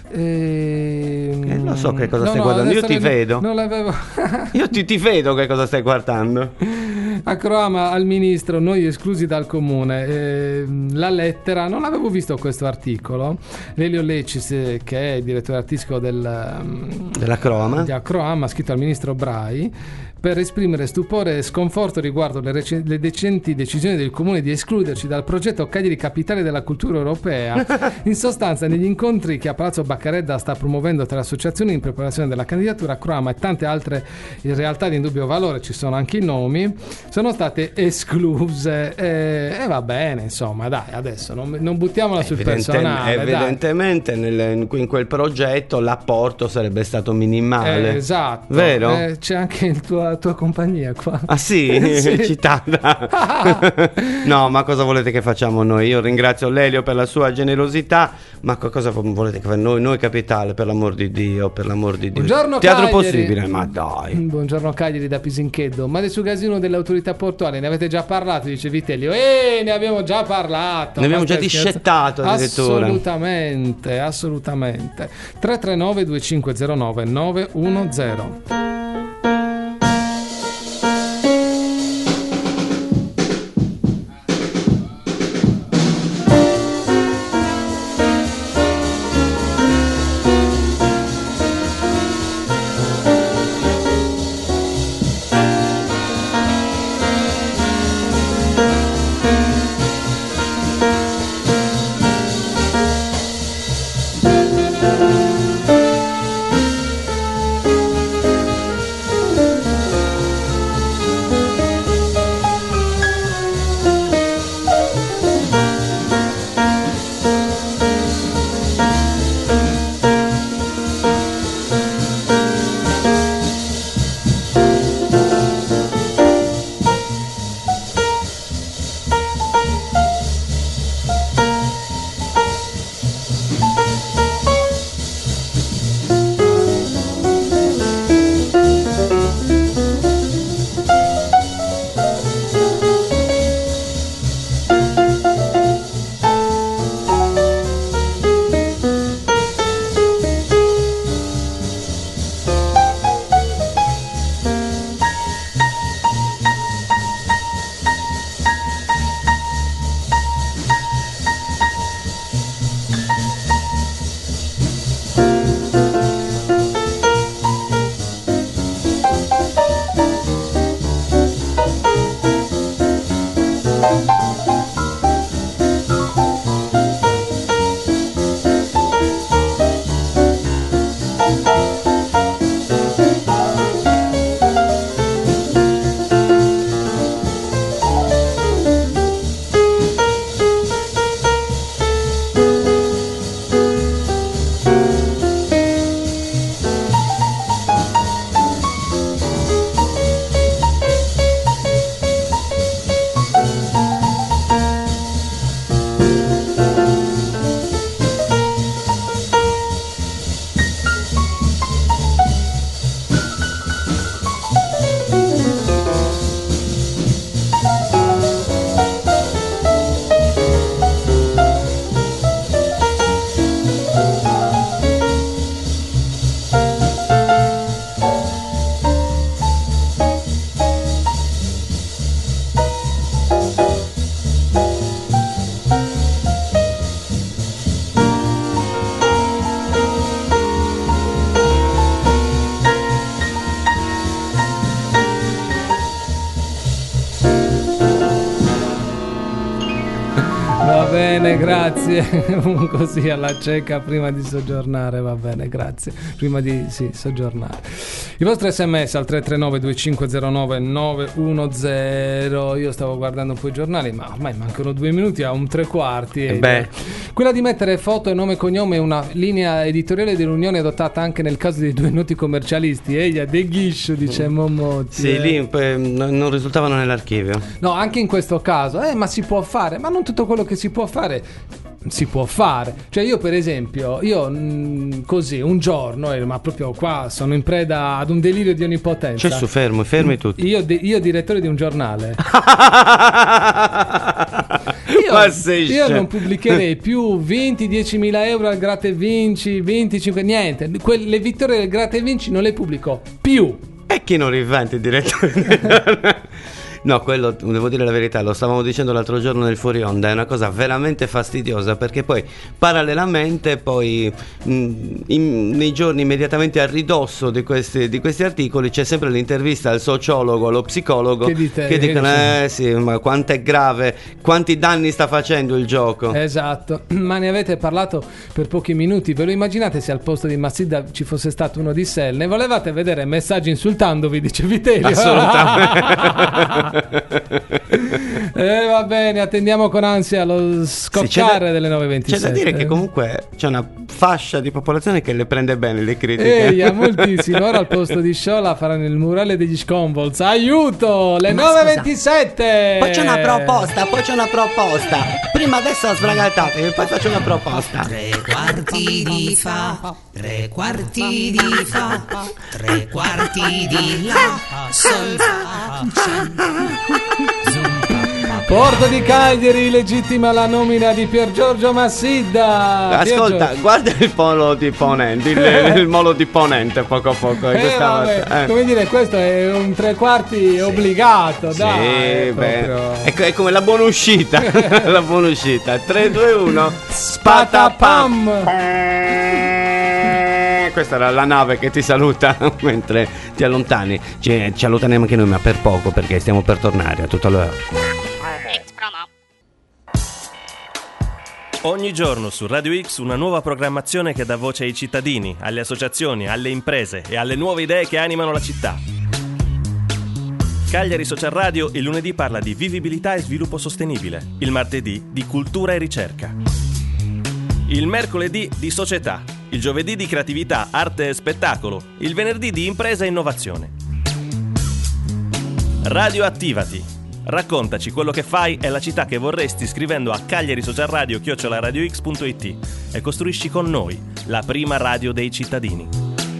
Non so che cosa stai guardando. Io ti vedo. Non l'avevo. Io ti vedo che cosa stai guardando. A Croama al ministro, noi esclusi dal comune. La lettera, non avevo visto questo articolo. Lelio Lecis, che è il direttore artistico della Croama, ha scritto al ministro Brai per esprimere stupore e sconforto riguardo le recenti decisioni del comune di escluderci dal progetto Cagliari Capitale della Cultura Europea. In sostanza, negli incontri che a Palazzo Baccaredda sta promuovendo tra associazioni in preparazione della candidatura, Croama e tante altre realtà di indubbio valore, ci sono anche i nomi, sono state escluse. E va bene, insomma, dai, adesso non buttiamola sul personale. Evidentemente in quel progetto l'apporto sarebbe stato minimale. Esatto. Vero? C'è anche il tuo la tua compagnia qua. Ah sì? Sì. Citata. No, ma cosa volete che facciamo noi? Io ringrazio Lelio per la sua generosità, ma cosa volete che facciamo noi Capitale, per l'amor di Dio, per l'amor di Dio. Buongiorno Teatro Cagliari. Possibile, ma dai. Buongiorno Cagliari da Pisincheddo. Ma del suo casino delle autorità portuali ne avete già parlato, dice Vitelio. Ne abbiamo già parlato. Ne abbiamo già discettato addirittura. Assolutamente, assolutamente. 339 2509 910. bene, grazie. Così alla cieca prima di soggiornare, va bene, grazie. Prima di soggiornare. I vostri sms al 339 2509 910. Io stavo guardando un po' i giornali, ma ormai mancano 2 minuti a un 3/4. Quella di mettere foto e nome e cognome è una linea editoriale dell'Unione adottata anche nel caso dei 2 noti commercialisti. Egli De Ghiscio, dice Momotti. Sì, lì non risultavano nell'archivio. No, anche in questo caso, ma si può fare, ma non tutto quello che si può fare. Si può fare, cioè io per esempio così un giorno ma proprio qua sono in preda ad un delirio di onnipotenza. Cioè, fermi tutti. Io direttore di un giornale. io non pubblicherei più 10.000 euro al gratta e vinci, 25, niente, le vittorie del gratta e vinci non le pubblico più. E chi non rivende direttore? No, quello devo dire la verità, lo stavamo dicendo l'altro giorno nel fuori onda, è una cosa veramente fastidiosa, perché poi parallelamente nei giorni immediatamente a ridosso di questi articoli c'è sempre l'intervista al sociologo, allo psicologo che dicono sì, ma quanto è grave, quanti danni sta facendo il gioco. Esatto, ma ne avete parlato per pochi minuti, ve lo immaginate se al posto di Massidda ci fosse stato uno di Sel? Ne volevate vedere messaggi insultandovi, dice Vitelio? Assolutamente. Va bene, attendiamo con ansia lo scoccare delle 9:27. C'è da dire che comunque c'è una fascia di popolazione che le prende bene le critiche. Moltissimo. Ora al posto di Sciolla faranno il murale degli Sconvolz. Aiuto! Le 9:27. Poi c'è una proposta. Prima adesso sbragatatevi, poi faccio una proposta. 3 quarti di fa, 3 quarti di fa, 3 quarti di la, sol Porto di Cagliari legittima la nomina di Pier Giorgio Massidda. Ascolta, guarda il polo di ponente, il molo di ponente poco a poco. Come dire, questo è un 3/4 obbligato, sì, dai. È come la buona uscita. La buona uscita. 3, 2, 1. Spatapam. Questa era la nave che ti saluta mentre ti allontani. Ci allontaniamo anche noi, ma per poco, perché stiamo per tornare a tutto l'ora. Ogni giorno su Radio X una nuova programmazione che dà voce ai cittadini, alle associazioni, alle imprese e alle nuove idee che animano la città. Cagliari Social Radio il lunedì parla di vivibilità e sviluppo sostenibile, il martedì di cultura e ricerca, il mercoledì di società, il giovedì di creatività, arte e spettacolo, il venerdì di impresa e innovazione. Radio Attivati. Raccontaci quello che fai e la città che vorresti scrivendo a cagliarisocialradio@radiox.it e costruisci con noi la prima radio dei cittadini.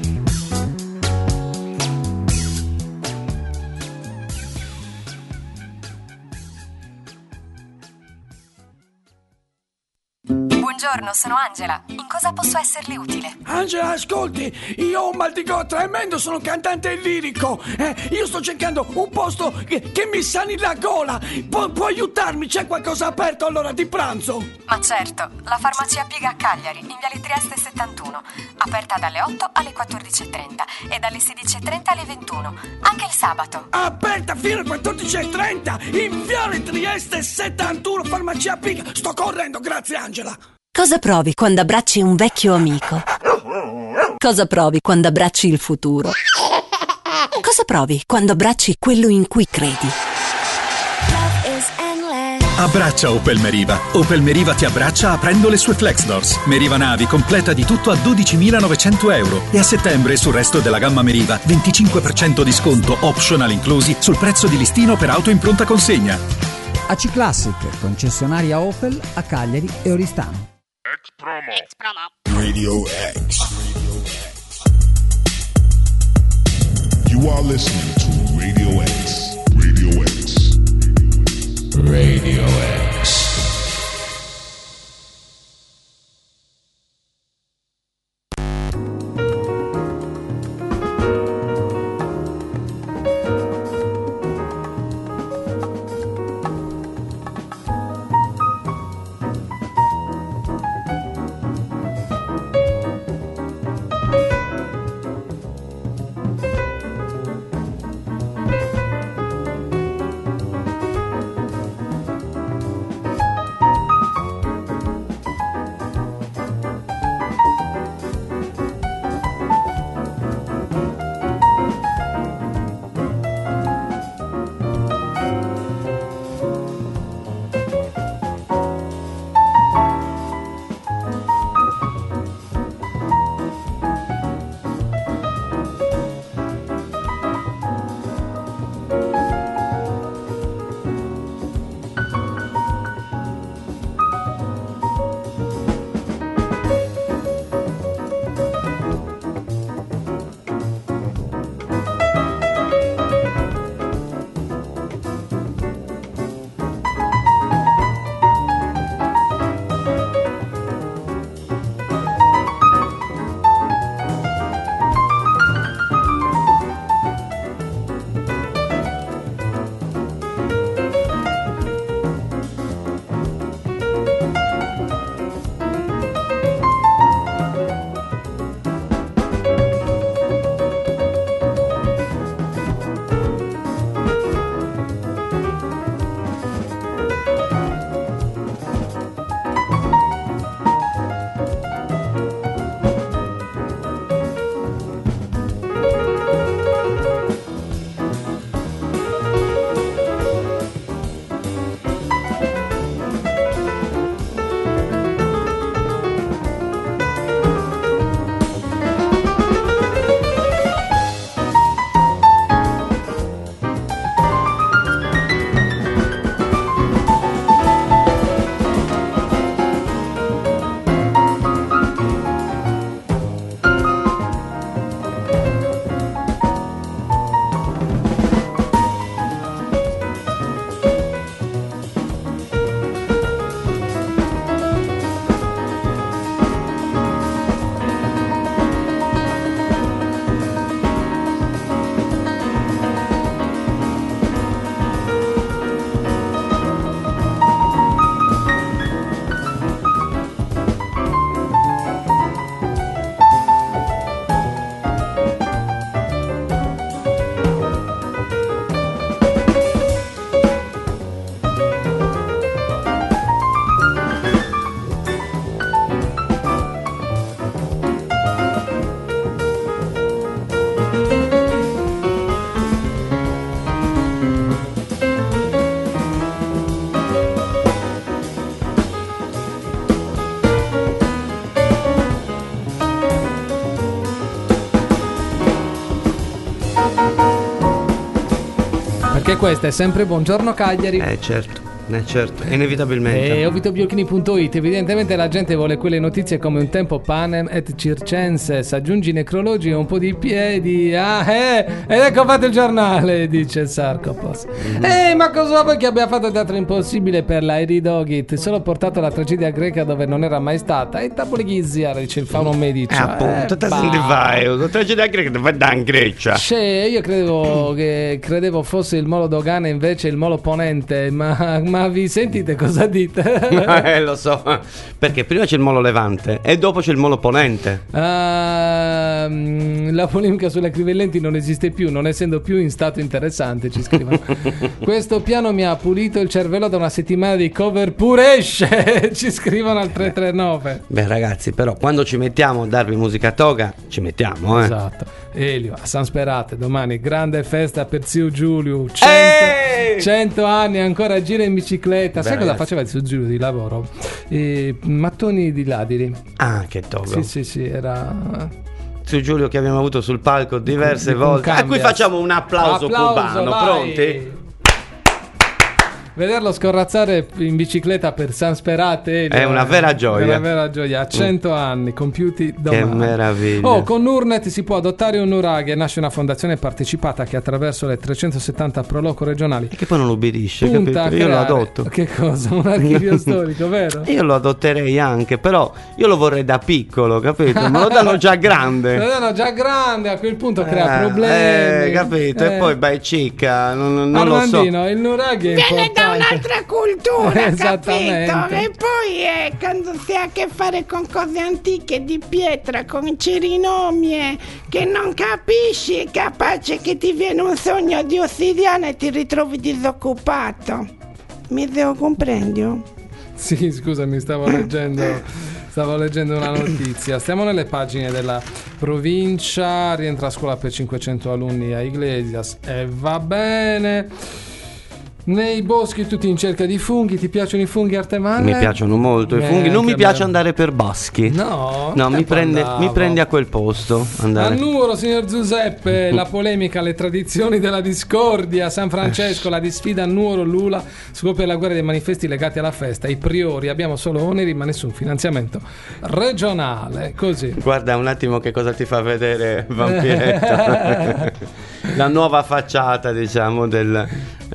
Buongiorno, sono Angela. In cosa posso esserle utile? Angela, ascolti, io ho un mal di gola tremendo, sono un cantante lirico. Io sto cercando un posto che mi sani la gola. Può aiutarmi? C'è qualcosa aperto all'ora di pranzo? Ma certo, la farmacia Piga a Cagliari, in Viale Trieste 71. Aperta dalle 8 alle 14:30 e dalle 16:30 alle 21. Anche il sabato. Aperta fino alle 14:30 in Viale Trieste 71, farmacia Piga. Sto correndo, grazie Angela. Cosa provi quando abbracci un vecchio amico? Cosa provi quando abbracci il futuro? Cosa provi quando abbracci quello in cui credi? Abbraccia Opel Meriva. Opel Meriva ti abbraccia aprendo le sue Flex Doors. Meriva Navi completa di tutto a 12.900 euro. E a settembre sul resto della gamma Meriva 25% di sconto, optional inclusi, sul prezzo di listino per auto in pronta consegna. AC Classic, concessionaria Opel a Cagliari e Oristano. Radio X. You are listening to Radio X. Radio X. Radio X. Perché questa è sempre Buongiorno Cagliari. Certo, inevitabilmente. Ovitobiocchini.it. Evidentemente la gente vuole quelle notizie come un tempo panem et circenses, aggiungi necrologi e un po' di piedi. Ed ecco fatto il giornale, dice Sarcopos. Ma cosa vuoi che abbia fatto Teatro Impossibile per la Eridogit? Solo portato alla tragedia greca dove non era mai stata. E Tapolighizia, dice il Fauno Medici. Appunto, te senti vai, la tragedia greca dove va in Grecia. Io credevo fosse il molo dogana, invece il molo ponente, ma vi sentite cosa dite? Lo so, perché prima c'è il molo levante e dopo c'è il molo ponente. La polemica sulle crivellenti non esiste più, non essendo più in stato interessante, ci scrivono. Questo piano mi ha pulito il cervello da una settimana di cover pure esce, ci scrivono al 339. Beh ragazzi, però quando ci mettiamo a darvi musica toga, ci mettiamo, Esatto. Elio, a San Sperate, domani grande festa per zio Giulio, 100 anni, ancora gira in bicicletta. Sai cosa faceva zio Giulio di lavoro? Mattoni di ladiri. Ah, che togo. Sì, era... Zio Giulio che abbiamo avuto sul palco diverse volte. A cui facciamo un applauso cubano, vai. Pronti? Vederlo scorrazzare in bicicletta per San Sperate è una vera gioia. È una vera gioia. A 100 anni compiuti domani. Che meraviglia. Con Nurnet si può adottare un nuraghe e nasce una fondazione partecipata che attraverso le 370 proloco regionali e che poi non ubbidisce, capito? Io lo adotto. Che cosa? Un archivio storico, vero? Io lo adotterei anche, però io lo vorrei da piccolo, capito? Me lo danno già grande. Me lo danno già grande, a quel punto crea problemi. Capito? E poi vai cicca, non Armandino, lo so. Il nuraghe è viene importante. da un'altra cultura, Esattamente. capito? E poi quando si ha a che fare con cose antiche di pietra, con cerinomie che non capisci, è capace che ti viene un sogno di ossidiana e ti ritrovi disoccupato. Mi devo comprendere? Sì, scusami, stavo leggendo una notizia. Stiamo nelle pagine della provincia. Rientra a scuola per 500 alunni a Iglesias e va bene. Nei boschi tutti in cerca di funghi. Ti piacciono i funghi, Artemane? Mi piacciono molto i funghi. Non mi piace andare per boschi. No, mi prendi a quel posto andare. A Nuoro, signor Giuseppe, la polemica, le tradizioni della discordia. San Francesco, la disfida a Nuoro, Lula, scoppia la guerra dei manifesti legati alla festa. I priori, abbiamo solo oneri ma nessun finanziamento regionale. Così. Guarda un attimo che cosa ti fa vedere Vampiretto. La nuova facciata, diciamo, del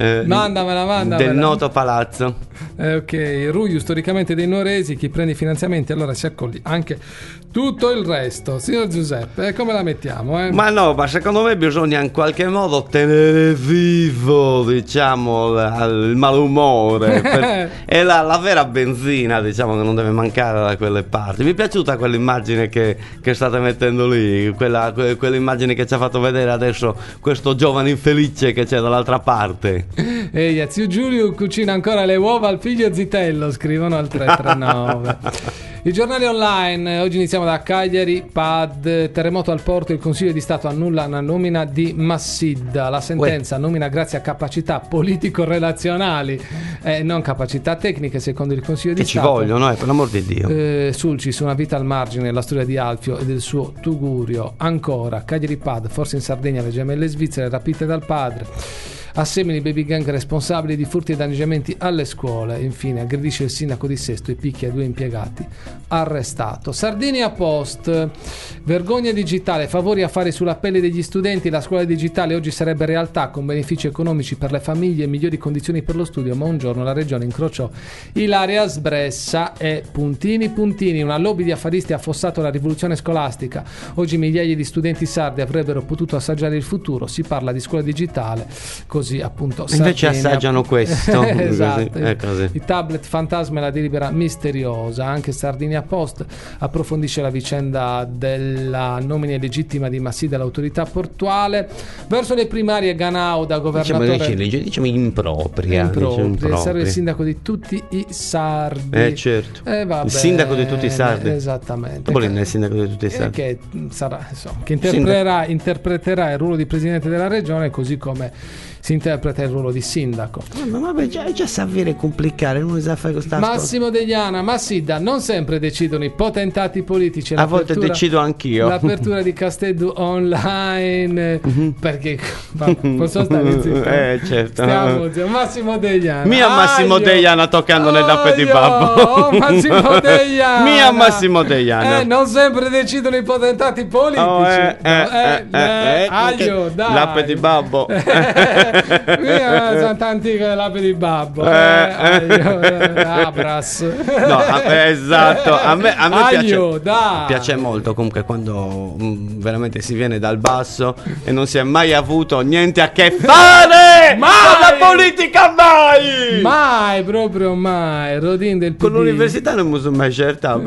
noto palazzo. Ok, Ruiu, storicamente dei nuoresi, chi prende i finanziamenti allora si accoglie anche tutto il resto. Signor Giuseppe, come la mettiamo? Ma no, ma secondo me bisogna in qualche modo tenere vivo, diciamo, il malumore. È la vera benzina, diciamo, che non deve mancare da quelle parti. Mi è piaciuta quell'immagine che state mettendo lì, quell'immagine che ci ha fatto vedere adesso questo giovane infelice che c'è dall'altra parte. Ehi, zio Giulio cucina ancora le uova al figlio zitello, scrivono al 339. I giornali online, oggi iniziamo da Cagliari. PAD, terremoto al porto, il Consiglio di Stato annulla una nomina di Massidda. La sentenza nomina grazie a capacità politico-relazionali e non capacità tecniche, secondo il Consiglio di Stato. Che ci vogliono, per l'amor di Dio. Sulcis, una vita al margine, la storia di Alfio e del suo Tugurio. Ancora, Cagliari PAD, forse in Sardegna le gemelle svizzere rapite dal padre. A Semini, baby gang responsabili di furti e danneggiamenti alle scuole. Infine aggredisce il sindaco di Sesto e picchia 2 impiegati, arrestato. Sardinia Post, vergogna digitale, favori affari sulla pelle degli studenti. La scuola digitale oggi sarebbe realtà con benefici economici per le famiglie e migliori condizioni per lo studio, ma un giorno la regione incrociò Ilaria Sbressa e puntini. Una lobby di affaristi ha affossato la rivoluzione scolastica. Oggi migliaia di studenti sardi avrebbero potuto assaggiare il futuro. Si parla di scuola digitale, così appunto invece assaggiano questo. Esatto. Così. I tablet fantasma e la delibera misteriosa. Anche Sardinia Post approfondisce la vicenda della nomina illegittima di Massidda all'autorità portuale. Verso le primarie Ganau da governatore, diciamo impropria. Serve il sindaco di tutti i sardi. Certo. Il sindaco di tutti i sardi. Esattamente. Il sindaco di tutti i sardi. Che sarà, insomma, che interpreterà il ruolo di presidente della regione, così come si interpreta il ruolo di sindaco. Ma vabbè, già sa avere complicare, non sa fare questa Massimo Degliana, ma sì, non sempre decidono i potentati politici. A volte decido anch'io. L'apertura di Casteddu online, perché posso stare zitto? Certo. Massimo Degliana. Mia Massimo Degliana toccando nel lappe di babbo. Oh, Massimo Degliana. Mia Massimo Degliana. Non sempre decidono i potentati politici. Aglio, dai. Lappe di babbo. Mia Sant'Antica lappe di babbo. Abras. No, esatto. A me Aglio, piace molto comunque quando veramente si viene dal basso e non si è mai avuto niente a che fare con la politica, mai, proprio mai. Rodin del PD. Con l'università non mi sono mai scelto.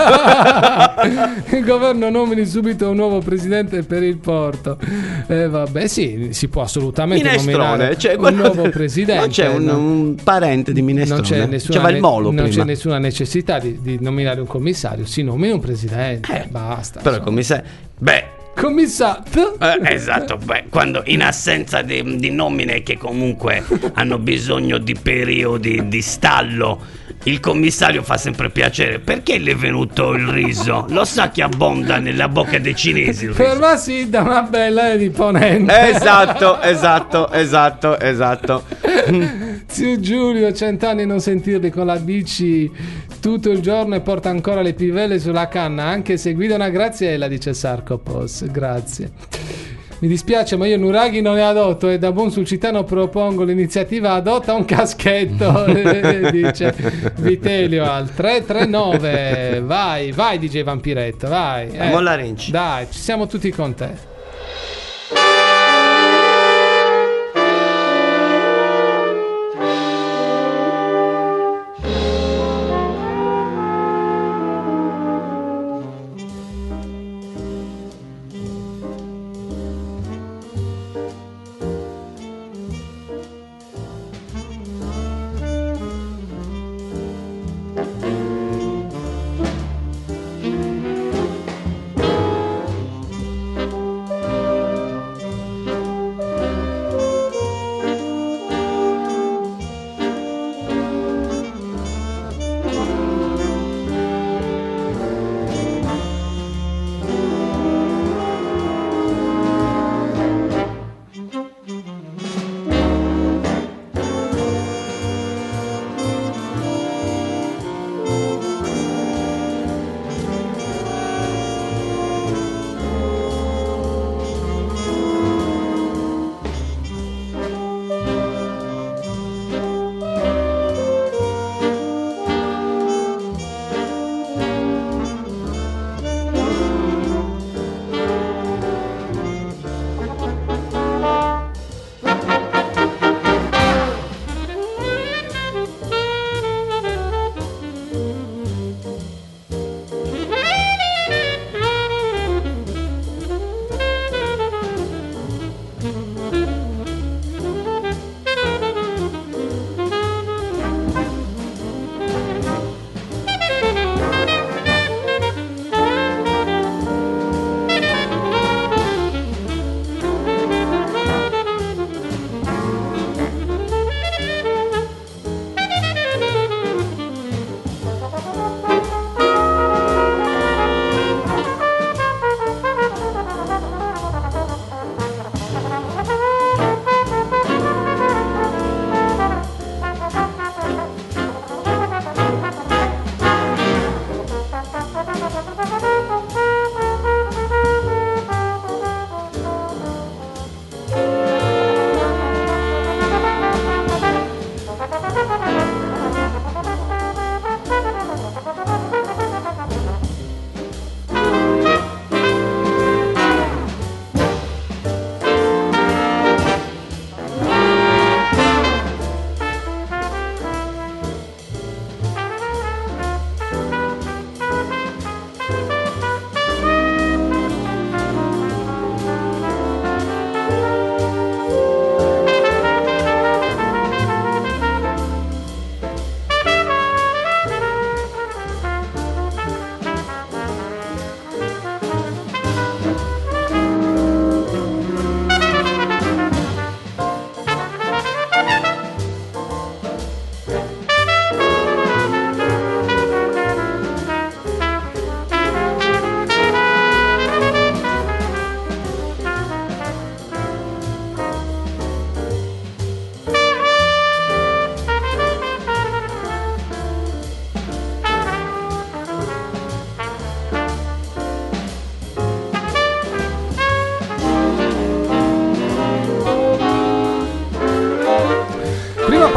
Il governo nomini subito un nuovo presidente per il porto. Vabbè, sì, si può assolutamente nominare un nuovo presidente. Non c'è un parente di Minestrone. Non c'è nessuna, non c'è nessuna necessità di nominare un commissario. Si nomina un presidente. Basta. Però il commissario. Commissario. Esatto, quando in assenza di nomine che comunque hanno bisogno di periodi di stallo, il commissario fa sempre piacere. Perché le è venuto il riso? Lo sa che abbonda nella bocca dei cinesi il riso. Per la Sidda una bella di Ponente. Esatto. Zio Giulio, 100 anni non sentirli con la bici tutto il giorno e porta ancora le pivelle sulla canna, anche se guida una graziella, dice Sarcopos. Grazie. Mi dispiace, ma io Nuraghi non ne adotto e da buon sulcitano propongo l'iniziativa adotta un caschetto, dice Vitelio al 339. Vai DJ Vampiretto, vai. Molla Renci. Dai, ci siamo tutti con te.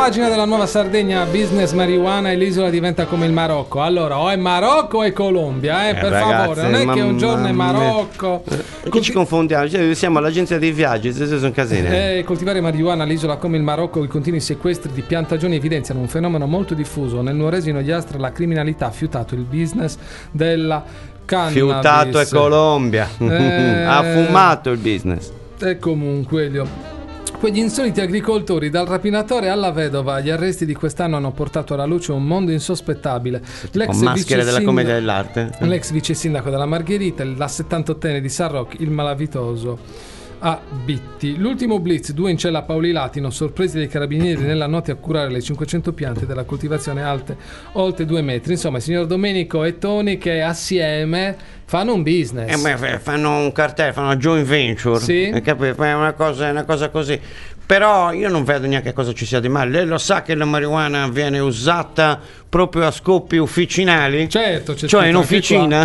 pagina della Nuova Sardegna, business marijuana e l'isola diventa come il Marocco. Allora, o è Marocco o è Colombia, per ragazzi, favore, non è che un giorno è Marocco. Perché ci confondiamo? Siamo all'agenzia dei viaggi, sono casine. Coltivare marijuana all'isola come il Marocco, i continui sequestri di piantagioni evidenziano un fenomeno molto diffuso. Nel Nuoresino gli Astra la criminalità ha fiutato il business della cannabis. Fiutato è Colombia. Ha fumato il business. E comunque quegli insoliti agricoltori, dal rapinatore alla vedova, gli arresti di quest'anno hanno portato alla luce un mondo insospettabile. Maschere della commedia dell'arte. L'ex vice sindaco della Margherita, la 78enne di San Roque, il malavitoso a Bitti. L'ultimo blitz, 2 in cella a Paoli Latino, sorpresi dai carabinieri nella notte a curare le 500 piante della coltivazione alte oltre 2 metri. Insomma, il signor Domenico e Toni che assieme fanno un business. Fanno un cartello, fanno una joint venture. Sì. È una cosa così. Però io non vedo neanche cosa ci sia di male. Lei lo sa che la marijuana viene usata proprio a scopi ufficinali? Certo, cioè in officina.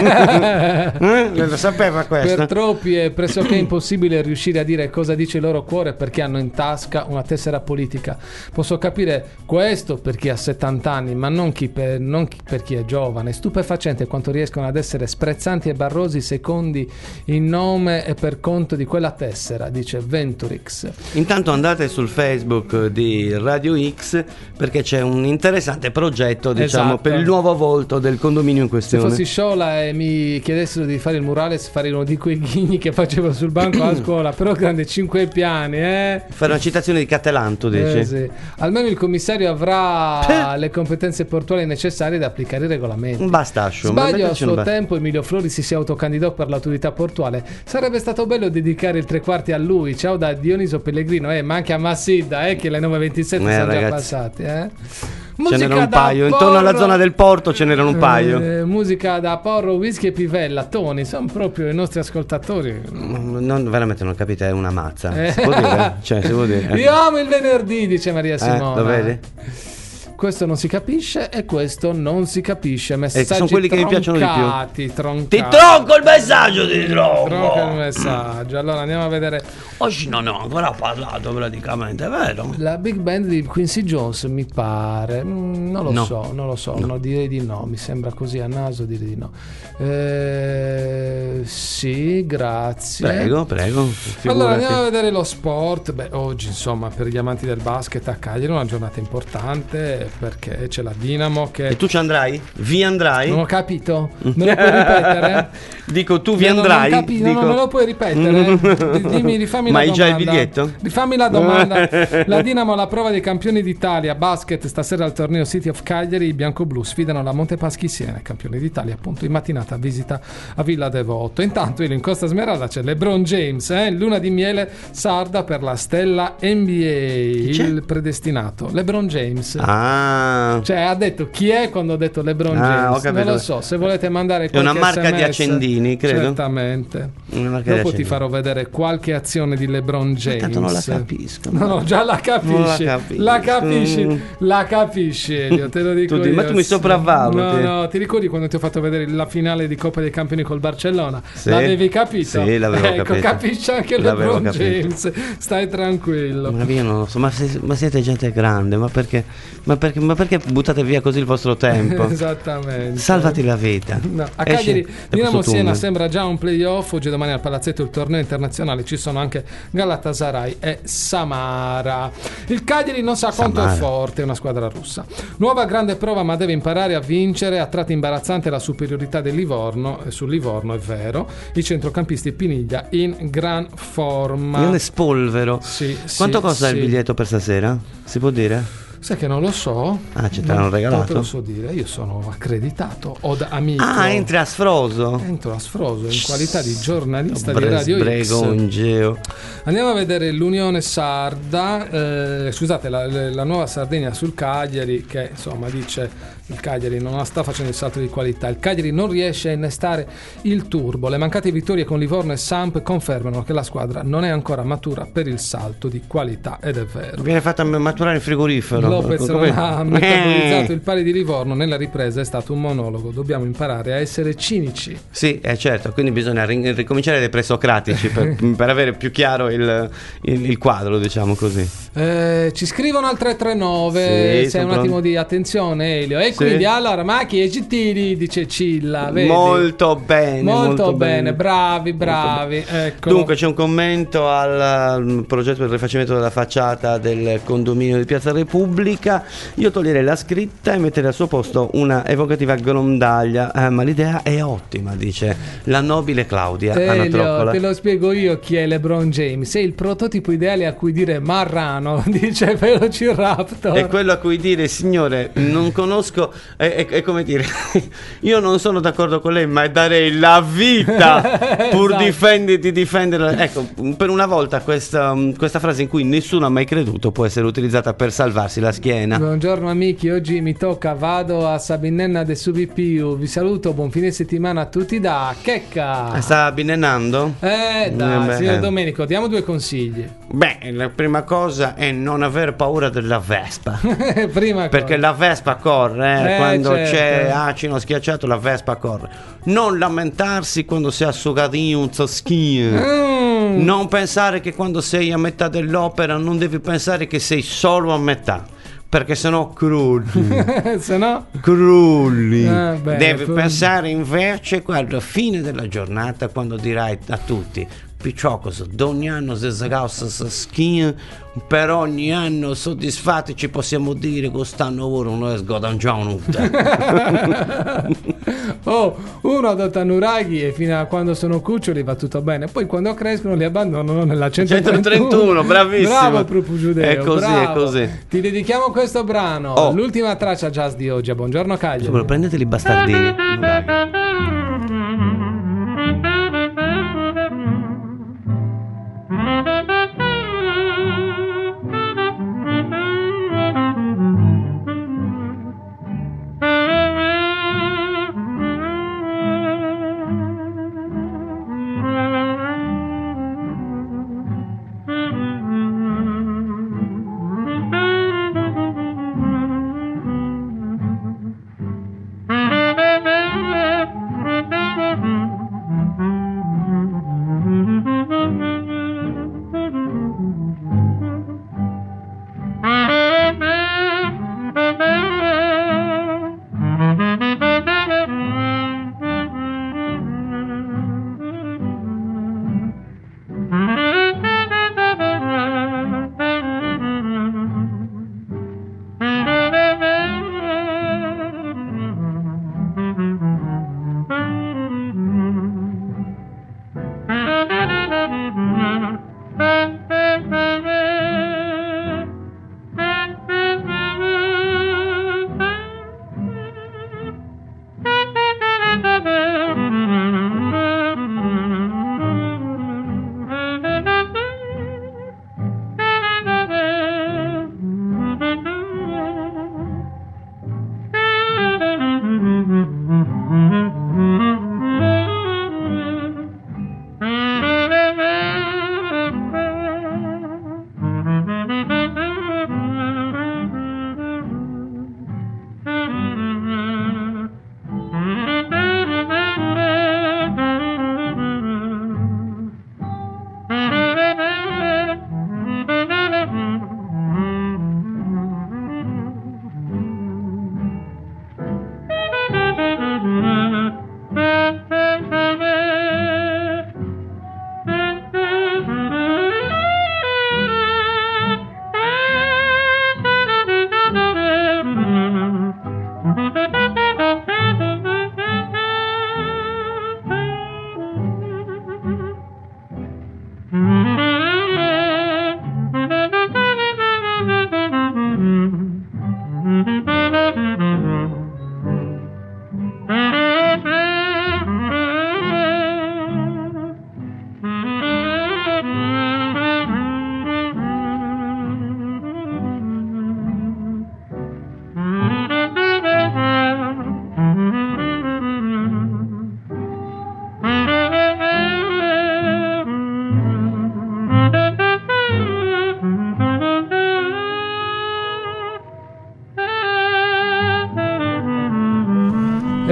Lo sapeva questo? Per troppi è pressoché impossibile riuscire a dire cosa dice il loro cuore perché hanno in tasca una tessera politica. Posso capire questo per chi ha 70 anni, ma non per chi è giovane. Stupefacente quanto riescono ad essere sprezzanti e barrosi secondi in nome e per conto di quella tessera, dice Venturix. Intanto andate sul Facebook di Radio X perché c'è un interessante progetto, diciamo, per il nuovo volto del condominio in questione. Se fossi Sciola e mi chiedessero di fare il murales, farei uno di quei ghigni che facevo sul banco a scuola, però grande 5 piani, Fare una citazione di Cattelanto, dici? Sì. Almeno il commissario avrà le competenze portuali necessarie ad applicare i regolamenti. Un bastascio. Sbaglio, a suo tempo Emilio Flori si autocandidò per l'autorità portuale. Sarebbe stato bello dedicare il 3/4 a lui. Ciao da Dioniso Pellegrino, ma anche a Massidda, che le 9:27 sono ragazzi, già passate, Ce n'erano un paio, intorno alla zona del porto ce n'erano un paio. Musica da Porro, Whisky e Pivella. Toni, sono proprio i nostri ascoltatori. Veramente non capite, è una mazza. Si può dire? Cioè, si può dire. Io amo il venerdì, dice Maria Simona. Lo vedi? Questo non si capisce e questo non si capisce. Messaggi sono quelli che mi piacciono di più. Troncati. Ti tronco il messaggio, Tronco il messaggio. Allora andiamo a vedere. Oggi non ho ancora parlato praticamente, è vero? La big band di Quincy Jones mi pare. Non lo so. No, direi di no. Mi sembra così a naso dire di no. Sì, grazie. Prego. Figurati. Allora andiamo a vedere lo sport. Oggi insomma per gli amanti del basket a Cagliari è una giornata importante perché c'è la Dinamo che... E tu ci andrai? Vi andrai? Non ho capito. Me lo puoi ripetere? Dico tu vi andrai? Non me lo puoi ripetere? Rifammi ma la domanda. hai già il biglietto? Rifammi la domanda. La Dinamo alla prova dei campioni d'Italia basket stasera al torneo City of Cagliari. I bianco-blu sfidano la Montepaschi Siena, campioni d'Italia appunto in mattinata visita a Villa Devoto. Intanto in Costa Smeralda c'è LeBron James, luna di miele sarda per la stella NBA, il predestinato LeBron James. Cioè ha detto chi è quando ho detto LeBron James. Non lo so, se volete mandare qualche è una marca SMS, di accendini, credo. Certamente. Dopo ti farò vedere qualche azione di LeBron James. Tanto non la capisco. No, già la capisci. La capisci, Elio, te lo dico io. Ma tu mi sopravvaluti. No, ti ricordi quando ti ho fatto vedere la finale di Coppa dei Campioni col Barcellona? Sì. L'avevi capito? Sì, l'avevo capito. Capisci anche LeBron James. Stai tranquillo. Ma io non lo so, ma siete gente grande, ma perché buttate via così il vostro tempo? Esattamente. Salvati la vita. No. A Cagliari Dinamo Siena sembra già un playoff. Oggi e domani al Palazzetto il torneo internazionale ci sono anche Galatasaray e Samara. Il Cagliari non sa quanto è forte, è una squadra russa. Nuova grande prova, ma deve imparare a vincere. A tratti imbarazzante la superiorità del Livorno, sul Livorno è vero. I centrocampisti Piniglia in gran forma. Io ne spolvero. Quanto costa il biglietto per stasera? Si può dire? Sai che non lo so. Ce te l'hanno regalato? Non te lo so dire, io sono accreditato, ho da amico. Entri a sfroso? Entro a sfroso in qualità di giornalista di Radio X. Andiamo a vedere l'Unione Sarda, scusate, la Nuova Sardegna sul Cagliari, che insomma dice il Cagliari non sta facendo il salto di qualità. Il Cagliari non riesce a innestare il turbo. Le mancate vittorie con Livorno e Samp confermano che la squadra non è ancora matura per il salto di qualità, ed è vero. Viene fatta maturare in frigorifero. Lopez non ha metabolizzato il pari di Livorno. Nella ripresa è stato un monologo. Dobbiamo imparare a essere cinici. Sì, certo, quindi bisogna ricominciare dai presocratici per avere più chiaro il quadro, diciamo così. Ci scrivono al 339, sì, sei un attimo di attenzione, Elio. E quindi allora, ma chi è Gittini? Dice Cilla, vedi? Molto bene. Molto bene, bravi. Ecco. Dunque c'è un commento al progetto per il rifacimento della facciata del condominio di Piazza Repubblica. Io toglierei la scritta e metterei al suo posto una evocativa grondaglia, ma l'idea è ottima, dice la nobile Claudia Anatroccola. Te lo spiego io chi è LeBron James. Sei il prototipo ideale a cui dire marrano, dice Velociraptor. È quello a cui dire signore, non conosco, è come dire io non sono d'accordo con lei, ma darei la vita pur di difendere. Ecco, per una volta questa frase in cui nessuno ha mai creduto può essere utilizzata per salvarsi la schiena. Buongiorno amici, oggi mi tocca, vado a Sabinenna de Subipiu. Vi saluto, buon fine settimana a tutti da Checca. Sta binennando? Signor Domenico, diamo 2 consigli. Beh, la prima cosa è non aver paura della Vespa. Perché la Vespa corre, quando c'è acino schiacciato la Vespa corre. Non lamentarsi quando si è assugadini un zoschino. Non pensare che quando sei a metà dell'opera non devi pensare che sei solo a metà, perché sennò crolli. Crolli. Devi pensare invece alla fine della giornata, quando dirai a tutti: Picciocoso, ogni anno si zagausa sa schia, per ogni anno soddisfatti ci possiamo dire che quest'anno ora non è sgodangiato. Uno adotta nuraghi e fino a quando sono cuccioli va tutto bene, poi quando crescono li abbandonano nella 131. Bravissimo. Bravo Profu Giudeo, è così. Ti dedichiamo questo brano, l'ultima traccia jazz di oggi. Buongiorno Cagliari. Prendeteli bastardini.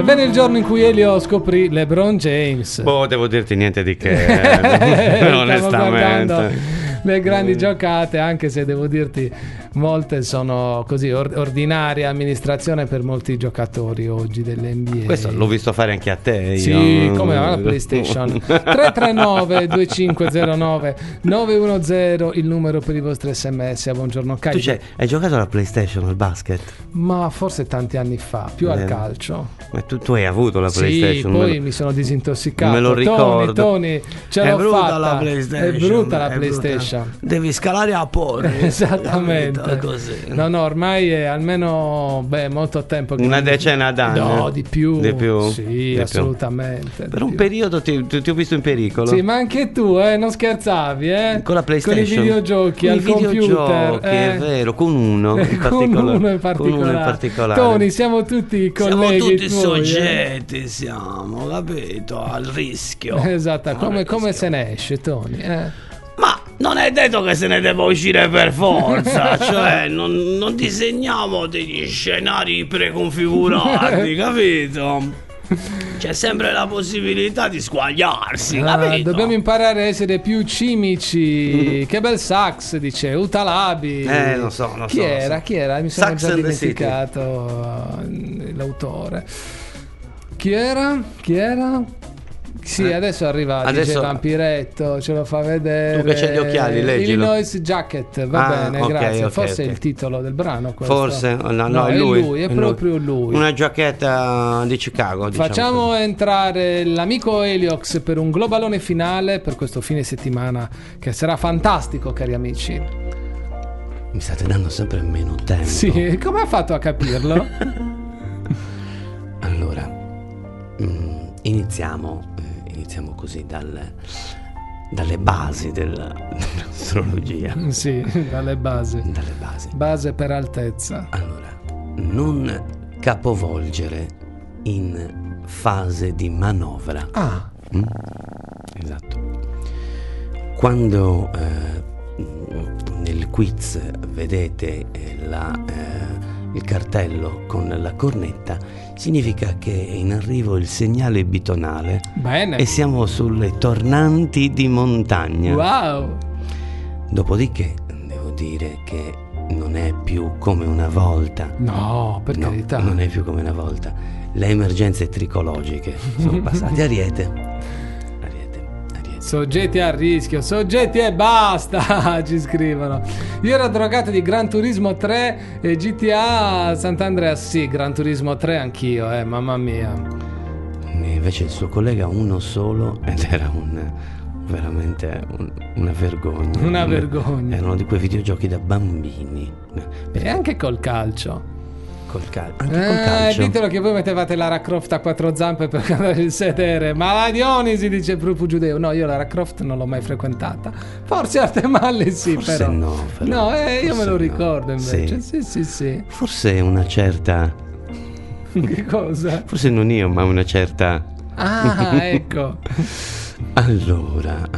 Ebbene, il giorno in cui Elio scoprì LeBron James. Boh, devo dirti niente di che, onestamente. Le grandi giocate, anche se devo dirti molte sono così ordinarie amministrazione per molti giocatori oggi dell'NBA. Questo l'ho visto fare anche a te. Io. Sì, come la PlayStation. 339 2509 910 il numero per i vostri SMS. A buongiorno Caio. Tu hai giocato alla PlayStation, al basket? Ma forse tanti anni fa, più al calcio. Ma tu hai avuto la PlayStation? Sì, poi mi sono disintossicato. Me lo ricordo. Tony, ce l'ho fatta. È brutta la PlayStation. Devi scalare a porre. Esattamente. Così. No, ormai è almeno molto tempo che una decina d'anni. No, di più. Sì, di assolutamente. Per un periodo ti ho visto in pericolo. Sì, ma anche tu, non scherzavi, con la PlayStation, con i videogiochi al computer. È vero, con uno in particolare. Tony, siamo tutti colleghi. Siamo tutti soggetti, siamo, capito? Al rischio. Esatto, come se ne esce, Tony? Ma non è detto che se ne deve uscire per forza, cioè non disegniamo degli scenari preconfigurati, capito? C'è sempre la possibilità di squagliarsi, capito? Dobbiamo imparare a essere più cimici. Che bel sax, dice Utalabi. Lo so. Chi era? Mi sono Sax già dimenticato l'autore. Chi era? Sì, adesso arriva DJ Vampiretto, ce lo fa vedere. Tu che c'hai gli occhiali, leggilo. Illinois Jacket, va bene, grazie. Forse è il titolo del brano questo. Forse, no, è lui. È proprio lui. Una giacchetta di Chicago, diciamo. Facciamo entrare l'amico Eliox per un globalone finale per questo fine settimana che sarà fantastico, cari amici. Mi state dando sempre meno tempo. Sì, come ha fatto a capirlo? Allora, iniziamo così dalle basi dell'astrologia. Sì, dalle basi. Base per altezza. Allora, non capovolgere in fase di manovra. Esatto. Quando nel quiz vedete il cartello con la cornetta, significa che è in arrivo il segnale bitonale. Bene. E siamo sulle tornanti di montagna. Wow. Dopodiché devo dire che non è più come una volta. No, per carità. Non è più come una volta. Le emergenze tricologiche sono passate. Ariete. Soggetti a rischio, soggetti e basta, ci scrivono. Io ero drogato di Gran Turismo 3 e GTA Sant'Andreas. Sì, Gran Turismo 3 anch'io, mamma mia. E invece il suo collega uno solo ed era veramente una vergogna. Una vergogna. Erano di quei videogiochi da bambini. E anche col calcio. Anche col calcio. Ditelo che voi mettevate Lara Croft a quattro zampe per andare il sedere. Ma la Dionisi dice proprio Giudeo. No, io Lara Croft non l'ho mai frequentata. Forse Artemalli sì, forse però. No, io me lo ricordo invece. Sì. Forse una certa. Che cosa? Forse non io, ma una certa. Ecco. Allora.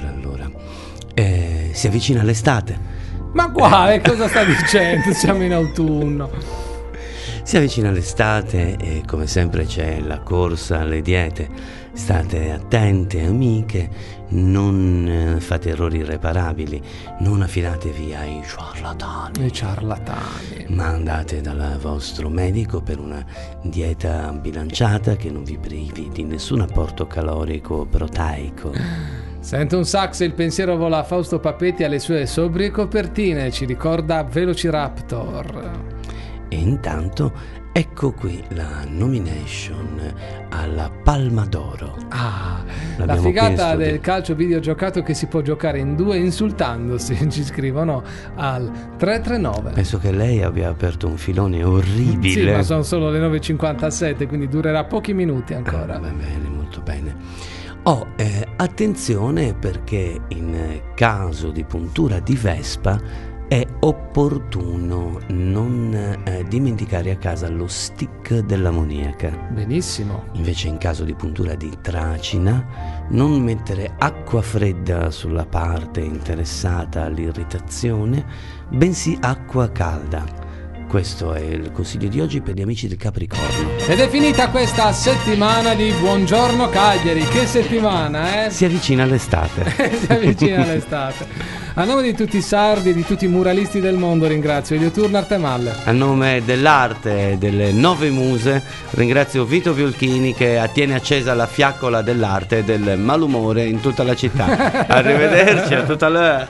Si avvicina l'estate. Ma qua, cosa sta dicendo? Siamo in autunno. Si avvicina l'estate e come sempre c'è la corsa alle diete. State attente, amiche, non fate errori irreparabili, non affidatevi ai ciarlatani. Ma andate dal vostro medico per una dieta bilanciata che non vi privi di nessun apporto calorico proteico. Sento un sax e il pensiero vola a Fausto Papetti alle sue sobrie copertine, ci ricorda Velociraptor. E intanto ecco qui la nomination alla Palma d'Oro. La figata del calcio videogiocato che si può giocare in due insultandosi, ci scrivono al 339. Penso che lei abbia aperto un filone orribile. Sì, ma sono solo le 9:57, quindi durerà pochi minuti ancora. Va bene, molto bene. Attenzione perché in caso di puntura di vespa è opportuno non dimenticare a casa lo stick dell'ammoniaca. Benissimo. Invece in caso di puntura di tracina non mettere acqua fredda sulla parte interessata all'irritazione, bensì acqua calda. questo è il consiglio di oggi per gli amici del Capricorno. Ed è finita questa settimana di Buongiorno Cagliari. Che settimana, eh? Si avvicina l'estate. Si avvicina l'estate. A nome di tutti i sardi e di tutti i muralisti del mondo ringrazio Elio Turno Artemalle. A nome dell'arte e delle 9 muse ringrazio Vito Violchini che attiene accesa la fiaccola dell'arte e del malumore in tutta la città. Arrivederci a tutta l'ora.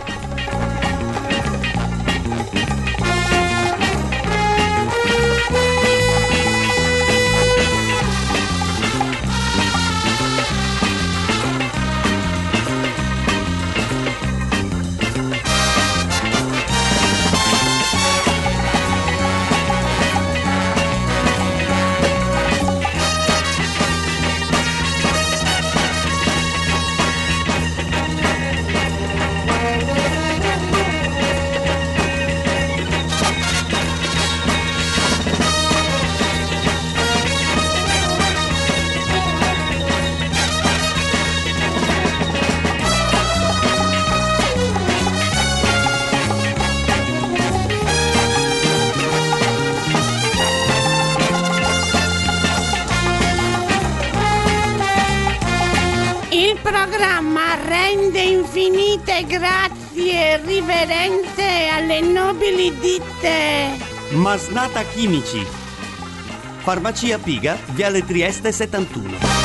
Infinite grazie riverente alle nobili ditte Masnata Chimici, Farmacia Piga, Viale Trieste 71.